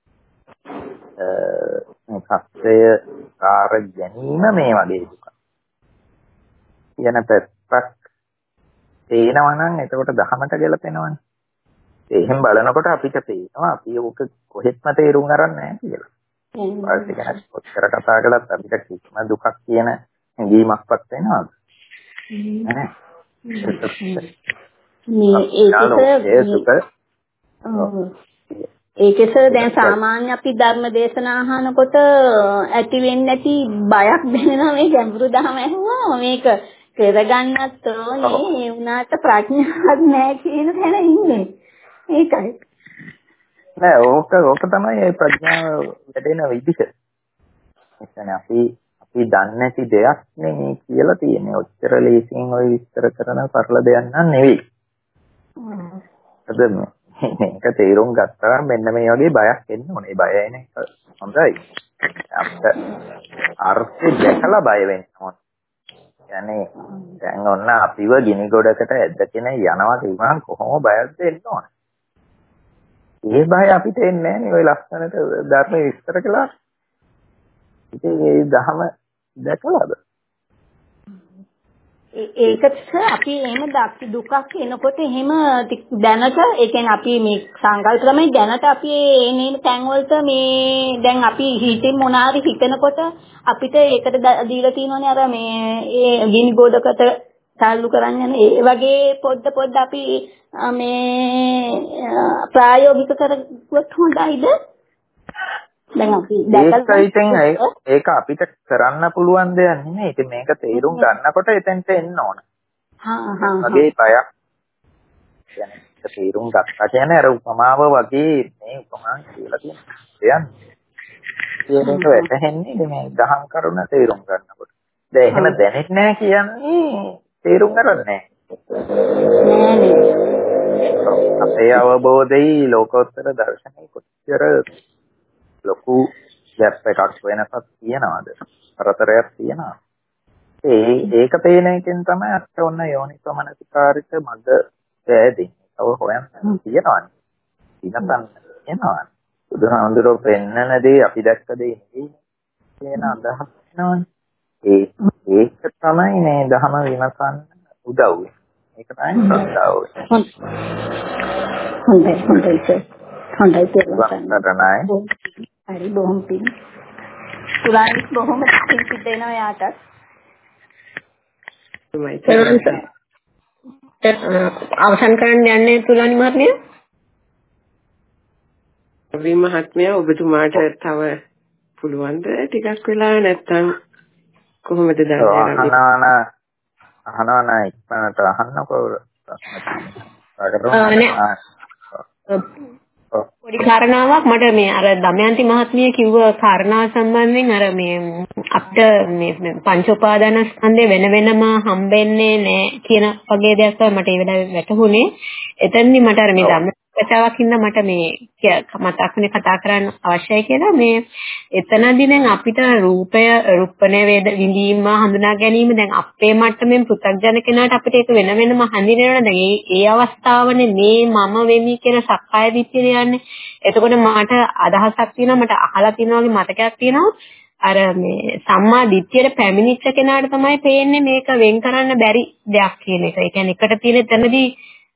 මේ පස්සේ කාර ගැනීම මේ වගේ දුක. කියන පැත්තක් තේනවා නම් එතකොට දහමට ගැලපෙනවනේ. එහෙන් බලනකොට අපිට පේනවා අපි ඔක කොහෙත්ම තේරුම් ගන්න නැහැ කියලා. ඊට ගැන කොච්චර කතා කළත් අපිට කිසිම දුකක් කියන හැඟීමක්වත් වෙනවද? නැහැ. ඒකෙස දැන් සාමාන්‍ය අපි ධර්ම දේශනා අහනකොට ඇති වෙන්නේ නැති බයක් දැනෙනවා මේ ගැඹුරු ධර්ම ඇහුවා මේක කරගන්නත් ඕනේ ඒ වුණාට ප්‍රඥාවක් නැහැ කියන තැන ඉන්නේ. ඒකයි. නෑ ඕක තමයි මේ ප්‍රඥාව වැඩෙන විදිහ. ඒ කියන්නේ අපි දන්නේ නැති දෙයක් නෙමෙයි කියලා තියෙන්නේ. ඔච්චර ලේසියෙන් ඔය විස්තර කරන සරල දෙයක් නන් නෙවෙයි. මේක තේරුම් ගත්තා මෙන්න මේ වගේ බයක් එන්න ඕනේ. බය එන එක හොඳයි. අපිට අර්ථය දැකලා බය වෙන්න ඕනේ. يعني දැන් ඔන්න අපිව ගිනි ගොඩකට ඇදගෙන යනවා කියනවා කොහොම බයක්ද එන්න ඕනේ. ඒ බය අපිට එන්නේ නැහැ නේ ඔය ලස්සනට ධර්ම විස්තර කළා. ඉතින් මේ ධම දැකලාද? ඒකත් අපි එහෙම දුකක් එනකොට එහෙම දැනට ඒ කියන්නේ අපි මේ සංකල්ප තමයි දැනට අපි එනේ තැන් වලට මේ දැන් අපි හිතින් මොනාරි හිතනකොට අපිට ඒකට දීලා තියෙනවනේ අර මේ ඒ ගිනි ගොඩකට සාල්ලු කරන්න යන ඒ වගේ පොඩ අපි මේ ප්‍රායෝගික කරුවොත් හොඳයිද? දැන් අපි ඒක අපිට කරන්න පුළුවන් දෙයක් නෙමෙයි. ඉතින් මේක තේරුම් ගන්නකොට එතෙන්ට එන්න ඕන. වගේ බයක්. يعني ඒක තේරුම් ගත්තා කියන්නේ අර උපමාව වගේ මේ උපමාව කියලා තියෙන දෙයක්. ඒක වැටහෙන්නේ මේ දහම් කරුණ තේරුම් ගන්නකොට. දැන් එහෙම දැනෙන්නේ නැහැ කියන්නේ තේරුම් ගන්න නැහැ. අපේ අවබෝධයේ ලෝකෝත්තර දර්ශනයේ කොච්චර ලොකු ගැප් එකක් වෙනසක් තියනවාද? පරතරයක් තියනවා. ඒක පේන එකෙන් තමයි අත් ඔන්න යෝනිසමනසිකාරිත මඟ ඇදී. ඔය හොයන්න තියනවානේ. ඉන්නතන් එනවා. බුදුහාමුදුරුවෝ පෙන්නන දේ අපි දැක්ක දේ නෙවෙයි කියන අදහස් වෙනවනේ. ඒක තමයි මේ ධම විමසන්න උදව් වෙන්නේ. ඒක තමයි ශ්‍රද්ධාව වෙන්නේ. හොඳයි හරි බොහොම පිං. පුරාණික බොහොම පිං සිද්ධ වෙනවා යාට. අවසන් කරන්න යන්නේ තුලානි මහත්මිය. රවි මහත්මිය ඔබතුමාට තව පුළුවන්ද ටිකක් වෙලා නැත්නම් කොහොමද දන්නේ? අහනවා ඉක්මනට අහන්නකෝ පොඩි කාරණාවක් මට මේ අර දමයන්ති මහත්මිය කිව්ව කාරණාව සම්බන්ධයෙන් අර මේ අපිට මේ පංච උපාදානස්කන්ධය වෙන වෙනම හම්බෙන්නේ නැහැ කියන වගේ දෙයක් තමයි මට ඒ වෙලාවේ වැටහුනේ. එතෙන්දි මට අර මේ ධම්ම කතාවක් හින්දා මට මේ මතක් වුණේ කතා කරන්න අවශ්‍යයි කියලා. මේ එතනදී දැන් අපිට රූපණය විඳීම හඳුනා ගැනීම දැන් අපේ මට්ටමින් පෘථග්ජන කෙනාට අපිට ඒක වෙන වෙනම හඳිනවනේ. දැන් ඒ අවස්ථාවනේ මේ මම වෙමි කියන සක්කාය දිට්ඨිය යන්නේ. එතකොට මට අදහසක් තියෙනවා, මට අහලා තියෙනවා වගේ මතකයක් තියෙනවා. අර මේ සම්මා දිට්ඨියට පැමිණිච්ච කෙනාට තමයි පේන්නේ මේක වෙන් කරන්න බැරි දෙයක් කියන එක. ඒ කියන්නේ එකට තියෙන තැනදී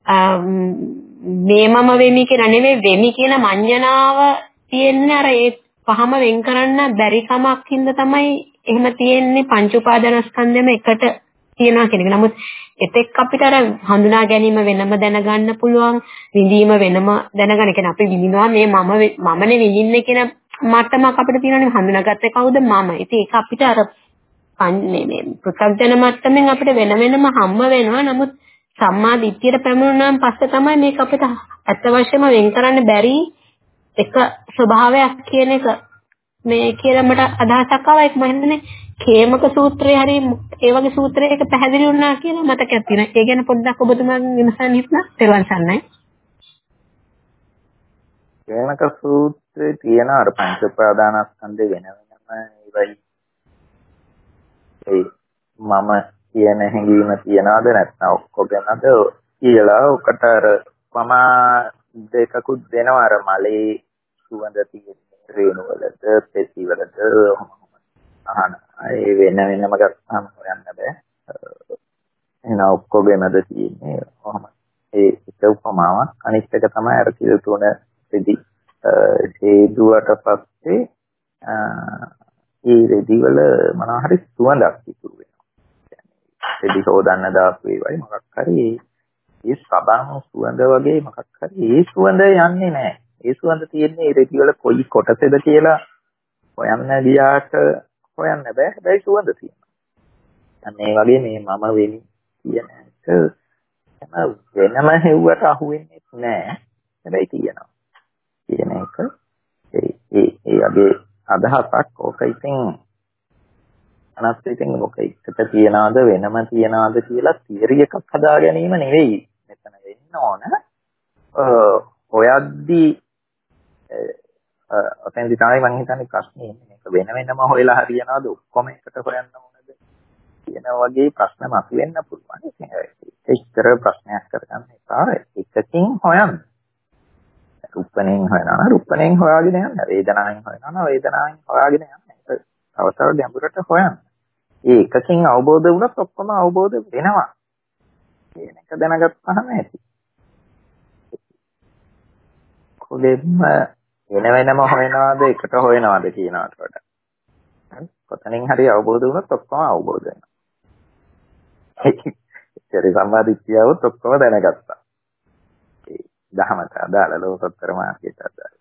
මේ මම වෙමි කියන නෙමෙයි වෙමි කියන මඤ්ඤණාව තියෙන්නේ අර ඒ පහම වෙන් කරන්න බැරි කමක් හින්දා තමයි එහෙම තියෙන්නේ පංච උපාදානස්කන්ධෙම එකට තියෙනවා කියන එක. නමුත් එතෙක් අපිට අර හඳුනා ගැනීම වෙනම දැනගන්න පුළුවන්, විඳීම වෙනම දැනගන්න. කියන්නේ අපි විඳිනවා මේ මමනේ විඳින්නේ කියන මට්ටමක් අපිට තියෙනවානේ. හඳුනාගත්තේ කවුද? මම. ඉතින් ඒක අපිට අර මේ පෘථග්ජන මට්ටමින් අපිට වෙන වෙනම හම්බ වෙනවා. නමුත් සම්මා දිට්ඨියට පැමුණාන් පස්සේ තමයි මේක අපිට අත්‍යවශ්‍යම වෙන් කරන්න බැරි එක ස්වභාවයක් කියන එක මේ කියලා මට අදහසක් ආවා. ඒක මම හිතන්නේ කේමක සූත්‍රයේ හරි ඒ වගේ සූත්‍රයක පැහැදිලි වුණා කියලා මතකයක් තියෙනවා. ඒ ගැන පොඩ්ඩක් ඔබතුමාගෙන් විමසන්න හිතනවා. තෙරුවන් සරණයි. කේමක සූත්‍රයේ තියෙන අර පංච උපාදානස්කන්ධේ වෙන වෙනම ඒවයි ඒ මම කියන හැඟීම තියනවාද නැත්නම් ඔක්කොගෙනද කියලා ඔකට අර පමා දෙකකුත් දෙනවා. අර මලේ සුවඳ තියෙන රේණු වලද පෙති වලද අහන ඒ වෙන වෙනම ගත්තාම හොයන්න බෑ. එහෙනම් ඔක්කොගෙමද තියෙන්නේ කොහොමද? ඒ එක උපමාවක්. අනිත් එක තමයි අර කිල් තුන රෙදි හේදුවට පස්සේ ඒ රෙදි වල මොනවා හරි සුවඳක් ඉතුරු වෙනවා. රෙදි හොදන්න දාපු ඒවයි මොකක් හරි ඒ සබන් සුවඳ වගේ මොකක් හරි ඒ සුවඳ යන්නේ නැහැ. ඒ සුවඳ තියෙන්නේ රෙදි වල කොයි කොටසේද කියලා හොයන්න ගියාට හොයන්න බෑ. හැබැයි සුවඳ තියෙනවා. අන්න ඒ වගේ මේ මම වෙමි කියන එක වෙනම හෙව්වට අහුවෙන්නේ නැහැ. හැබැයි තියෙනවා. කියන එක ඒ වගේ අදහසක් ඕක ඉතින් අනස්ත ඉතින් ඕක එකට තියනවාද වෙනම තියනවාද කියලා තියරි එකක් හදා ගැනීම නෙවෙයි මෙතන වෙන්න ඕන. ඔයද්දී ඔතෙන්දි තමයි මම හිතන්නේ ප්‍රශ්නේ ඉන්නේ. මේක වෙන වෙනම හොයලා හරියනවද ඔක්කොම එකට හොයන්න ඕනද කියන වගේ ප්‍රශ්න මතුවෙන්න පුළුවන්. ඒකතර ප්‍රශ්නයක් කරගන්න එපා. එකකින් හොයන්න. රුප්පණෙන් හොයනවා රුප්පණෙන් හොයාගෙන යන්න. වේදනාවෙන් හොයනවා වේදනාවෙන් හොයාගෙන යන්න. ඒක තවතව ගැඹුරට හොයන්න. ඒ එකකින් අවබෝධ වුණොත් ඔක්කොම අවබෝධ වෙනවා. කියන එක දැනගත්තාම ඇති. කොහෙන්ම වෙන වෙනම හොයනවාද එකට හොයනවාද කියනකට වඩා. කොතනින් හරි අවබෝධ වුණොත් ඔක්කොම අවබෝධ වෙනවා. ඒක සම්මාදිට්ඨියවත් ඔක්කොම දැනගත්තා. දහමට අදාළ ලෝකෝත්තර මාර්ගයට අදාළ.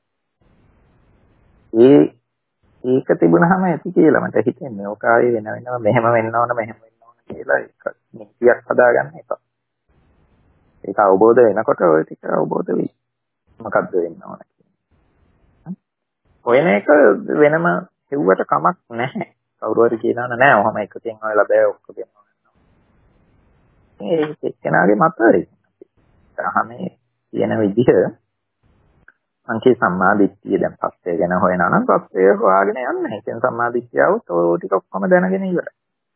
ඒක තිබුණාම ඇති කියලා මට හිතෙන්නේ. ඔක ආයේ වෙන වෙනම මෙහෙම වෙන්න ඕන මෙහෙම වෙන්න ඕන කියලා එක නීතියක් හදාගන්න එපා. ඒක අවබෝධ වෙනකොට ඔය ටික අවබෝධ වෙයි. මොකද්ද වෙන්න ඕන කියන්නේ. ඔයන එක වෙනම හෙව්වට කමක් නැහැ. කවුරු හරි කියනවා නෑ ඔහම එකකින් ඔයලා බෑ ඔක්කොම වෙනවා. ඒක එක්කෙනාගේ මතය. අහන්නේ කියන විදිහ අංකේ සම්මාදිට්ඨිය දැන් පස්සේ ගැන හොයනවා නම් පස්සේ හොයාගෙන යන්න. ඒ කියන්නේ සම්මාදිට්ඨියවත් ඔය ටික ඔක්කොම දැනගෙන ඉවරයි.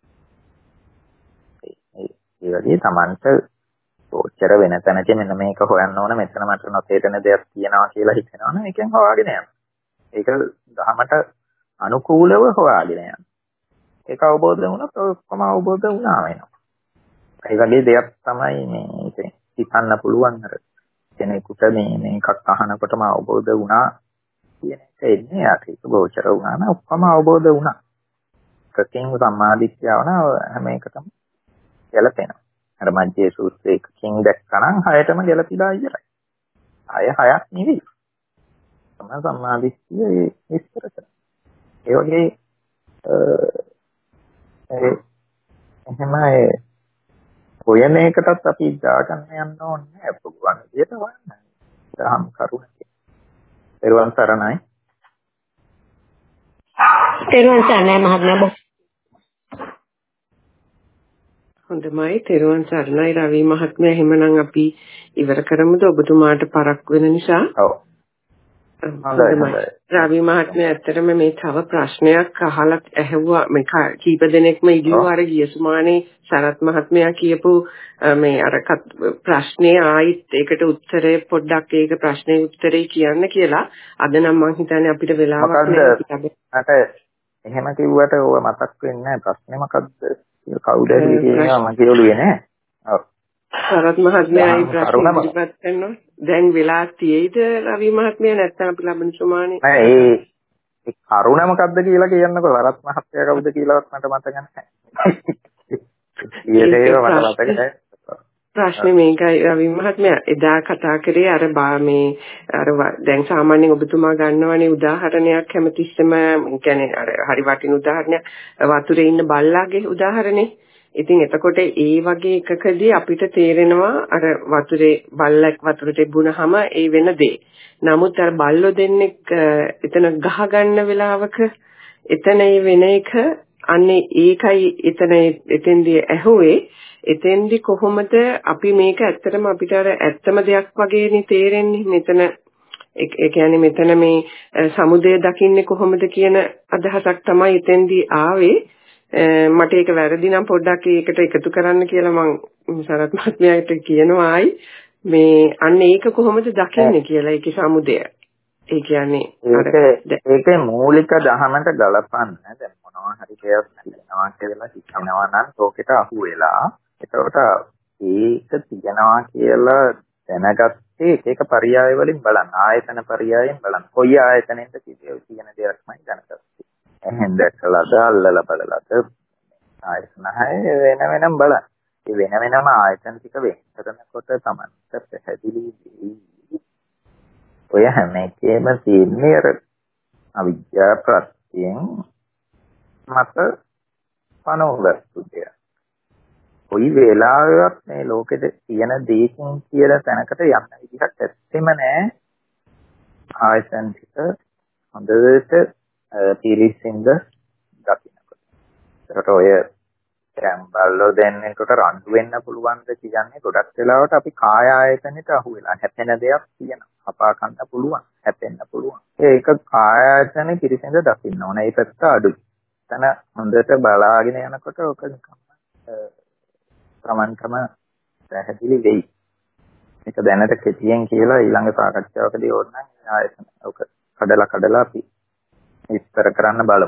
ඒ වගේ Tamanට ඔච්චර වෙන තැනක මෙන්න මේක හොයන්න ඕන මෙතන මට නොතේරෙන දෙයක් තියෙනවා කියලා හිතනවා නම් ඒකෙන් හොයාගෙන යන්න. ඒක දහමට අනුකූලව හොයාගෙන යන්න. ඒක අවබෝධ වුණොත් ඔක්කොම අවබෝධ වුණා වෙනවා. ඒ වගේ දෙයක් තමයි මේ ඉතින් හිතන්න පුළුවන් අර කෙනෙකුට මේකක් අහනකොටම අවබෝධ වුණා කියන එක එන්නේ ඒක ගෝචර වුණා නම් ඔක්කොම අවබෝධ වුණා. එකකින් සම්මාදිට්ඨිය වුණා හැම එකටම ගැලපෙනවා. අර මජ්ජේ සූත්‍රයේ එකකින් දැක්කනම් හයටම ගැලපිලා ඉවරයි. අය හයක් නෙවෙයි. තමයි සම්මාදිට්ඨිය විස්තර කරන්නේ. ඒ වගේ එහෙමයි හොයන එකටත් අපි දාගන්න යන්න ඕනේ නැහැ. පුළුවන් විදියට හොයන්න. දහම් කරුණේ. පෙරවන් සරණයි. තෙරුවන් සරණයි මහත්මයා. හොඳයි තෙරුවන් සරණයි රවි මහත්මයා. එහෙමනම් අපි ඉවර කරමුද? ඔබතුමාට පරක් වෙන නිසා. ඔව්. හොඳයි. රවි මහත්මයා ඇත්තටම මේ තව ප්‍රශ්නයක් අහලා ඇහුවා. මේ කීප දෙනෙක්ම ඉල්ලුවා අර ගිය සුමානේ සරත් මහත්මයා කියපු මේ අර ප්‍රශ්නේ ආයිත් ඒකට උත්තරේ පොඩ්ඩක් ඒක ප්‍රශ්නේ උත්තරේ කියන්න කියලා. අද නම් මම හිතන්නේ අපිට වෙලාවක් නැහැ. එහෙම කිව්වට ඕව මතක් වෙන්නේ නැහැ. ප්‍රශ්නේ මොකද්ද? කවුද කියනවා මම කියලුවේ නැහැ. ඔව්. සරත් මහත්මයා මේ ප්‍රශ්න ඉදිරිපත් කරනවා. දැන් වෙලා තියෙයිද රවි මහත්මයා නැත්නම් අපි ලබන සුමානේ? නෑ ඒ කරුණ මොකද්ද කියලා කියන්නකෝ. සරත් මහත්මයා කවුද කියලාවත් මට මතක නැහැ. ප්‍රශ්නේ මේකයි රවි මහත්මයා එදා කතා කරේ අර දැන් සාමාන්‍යයෙන් ඔබතුමා ගන්නවනේ උදාහරණයක් හැමතිස්සෙම කියන්නේ අර හරි වටින උදාහරණයක් වතුරේ ඉන්න බල්ලාගේ උදාහරණේ. ඉතින් එතකොට ඒ වගේ එකකදී අපිට තේරෙනවා අර වතුරේ බල්ලක් වතුර තිබුණාම ඒ වෙන දේ. නමුත් අර බල්ලෝ දෙන්නෙක් එතන ගහ ගන්න වෙලාවක එතන වෙන එක අන්නේ ඒකයි එතෙන්දී ඇහුවේ. එතෙන්දී කොහොමද අපි මේක ඇත්තටම අපිට අර ඇත්තම දෙයක් වගේනේ තේරෙන්නේ. මෙතන ඒ කියන්නේ මෙතන මේ සමුදය දකින්නේ කොහොමද කියන අදහසක් තමයි එතෙන්දී ආවේ. මට ඒක වැරදි නම් පොඩ්ඩක් ඒකට එකතු කරන්න කියලා මම සරත් මහත්මයාට කියනවායි. මේ අන්න ඒක කොහොමද දකින්නේ කියලා ඒකේ සමුදය. ඒ කියන්නේ ඒකේ මූලික දහමට ගලපන්න දැන් මොනවා හරි දෙයක් තියෙනවා කියලා හිතනවා නම් ඕකට අහු වෙලා එතකොට ඒක තියනවා කියලා දැනගත්තේ එක පරයය වලින් බලන්න ආයතන පරයයෙන් බලන්න කොයි ආයතනෙන්ද කියන දෙයක්මයි දැනගත්තේ. එහෙන් දැක්කලාද අල්ලලා බලලාද ආයතන හය වෙන වෙනම බලන්න. ඒ වෙන වෙනම ආයතන ටික වෙන් කරනකොට තමයි පැහැදිලි වෙන්නේ. ඔය හැම එකේම තියෙන්නේ අර අවිද්‍යා ප්‍රත්‍යයෙන් මත පනවගත්තු. කොයි වෙලාවෙවත් මේ ලෝකෙද තියෙන දේකින් කියලා තැනකට යන්න විදිහක් ඇත්තෙම නැහැ. ආයතන ටික හොඳට පිරිසිඳ දකින්නකොට. ඒකට ඔය බල්ලෝ දෙන්නෙකුට රණ්ඩු වෙන්න පුළුවන්ද කියන්නේ ගොඩක් වෙලාවට අපි කාය ආයතනෙට අහු වෙලා හැපෙන දෙයක් තියෙනවා. අපා කන්න පුළුවන්, හැපෙන්න පුළුවන්. ඒක කාය ආයතනෙ පිරිසිඳ දකින්න ඕන. ඒ පැත්ත අඩුයි. එතන හොඳට බලාගෙන යනකොට ඔක නිකන් ප්‍රමණකම පැහැදිලි වෙයි. මේක දැනට කෙටියෙන් කියලා ඊළඟ සාකච්ඡාවකදී ඕනනම් ආයතන ඔක කඩලා අපි විස්තර කරන්න බලමු.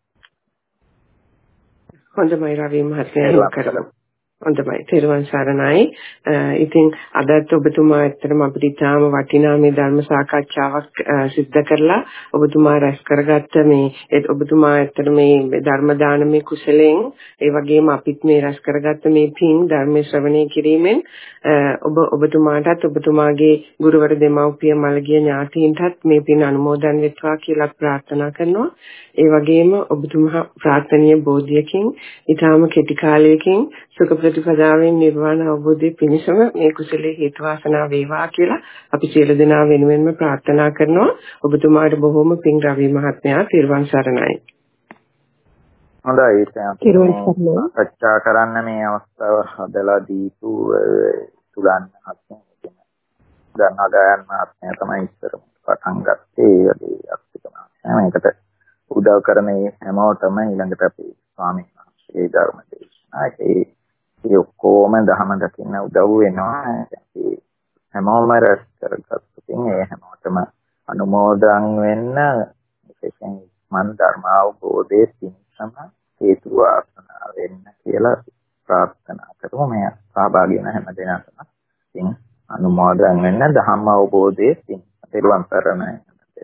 හොඳයි රවි මහත්මයා කරමු. හොඳයි තෙරුවන් සරණයි. ඉතින් අදත් ඔබතුමා ඇත්තටම අපිට ඉතාම වටිනා මේ ධර්ම සාකච්ඡාවක් සිද්ධ කරලා ඔබතුමා රැස් කරගත්ත මේ ඔබතුමා ඇත්තට මේ ධර්ම දානමේ කුසලයෙන් ඒ වගේම අපිත් මේ රැස් කරගත්ත මේ පින් ධර්ම ශ්‍රවණය කිරීමෙන් ඔබතුමාටත් ඔබතුමාගේ ගුරුවර දෙමව්පිය මළගිය ඥාතීන්ටත් මේ පින් අනුමෝදන් වෙත්වා කියලා ප්‍රාර්ථනා කරනවා. ඒ වගේම ඔබතුමා ප්‍රාර්ථනීය බෝධියකින් ඊටාම කෙටි කාලයකින් සුඛ ප්‍රතිපදාවෙන් නිර්වාණ අවබෝධයේ පිණසම මේ කුසලයේ හේතු වාසනා වේවා කියලා අපි සියලු දෙනා වෙනුවෙන්ම ප්‍රාර්ථනා කරනවා. ඔබතුමාට බොහෝම පිං රවි මහත්මයා තිරුවන් සරණයි. හොඳයි සාකච්ඡා කරන්න මේ අවස්ථාව හදලා දීපු සුගන්න මහත්මයා ධර්මදායන් මහත්මයා තමයි ඉස්සර පටන් ගත්තේ. ඒ වගේ අත්‍යකම මේකට උදව් කරන හැමෝටම ඊළඟට අපේ ස්වාමීන් වහන්සේ ධර්ම දේශනා ඒ ඔක්කොම දහම දකින්න උදව් වෙනවා. ඒ හැමෝම රැස් කරගත්තකින් ඒ හැමෝටම අනුමෝදන් වෙන්න විශේෂයෙන් මන් ධර්ම අවබෝධයේ පිණසම හේතු වාසනා වෙන්න කියලා ප්‍රාර්ථනා කරමු. මේ සහභාගී වෙන හැම දෙනාටම ඉතින් අනුමෝදන් වෙන්න ධම්ම අවබෝධයේ පිණස. තෙරුවන් සරණයි.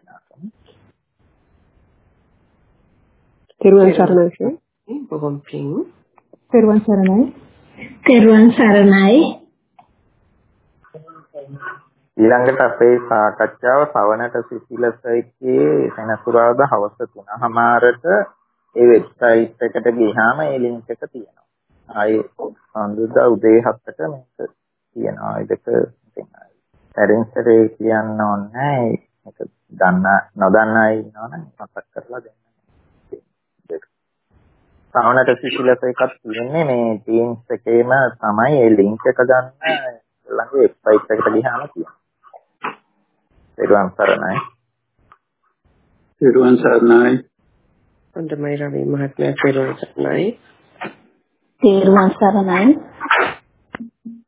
තෙරුවන් සරණයි. බොහොම පිං. තෙරුවන් සරණයි. තෙරුවන් සරණයි. ඊළඟට අපේ සාකච්ඡාව සවනට සිසිලසයිකේ සෙනසුරාදා හවස 3:00ට ඒ වෙබ්සයිට් එකට ගියාම ඒ ලින්ක් එක තියෙනවා. ආයේ සඳුදා උදේ 7ට මේක තියෙනවා. ඒක ඇරෙන්සරේ කියන්න ඕනේ. මේක නොදන්න අය ඉන්නවනම් මතක් කරලා දෙන්න. සවනට සිසිලස එකක් තියෙන්නේ මේ Teams එකේම තමයි ඒ ලින්ක් එක ගන්න ළඟ වෙබ්සයිට් එකට ගියාම තියෙනවා. තෙරුවන් සරණයි. තෙරුවන් සරණයි. හොඳයි රවි මහත්මයා තෙරුවන් සරණයි. තෙරුවන් සරණයි.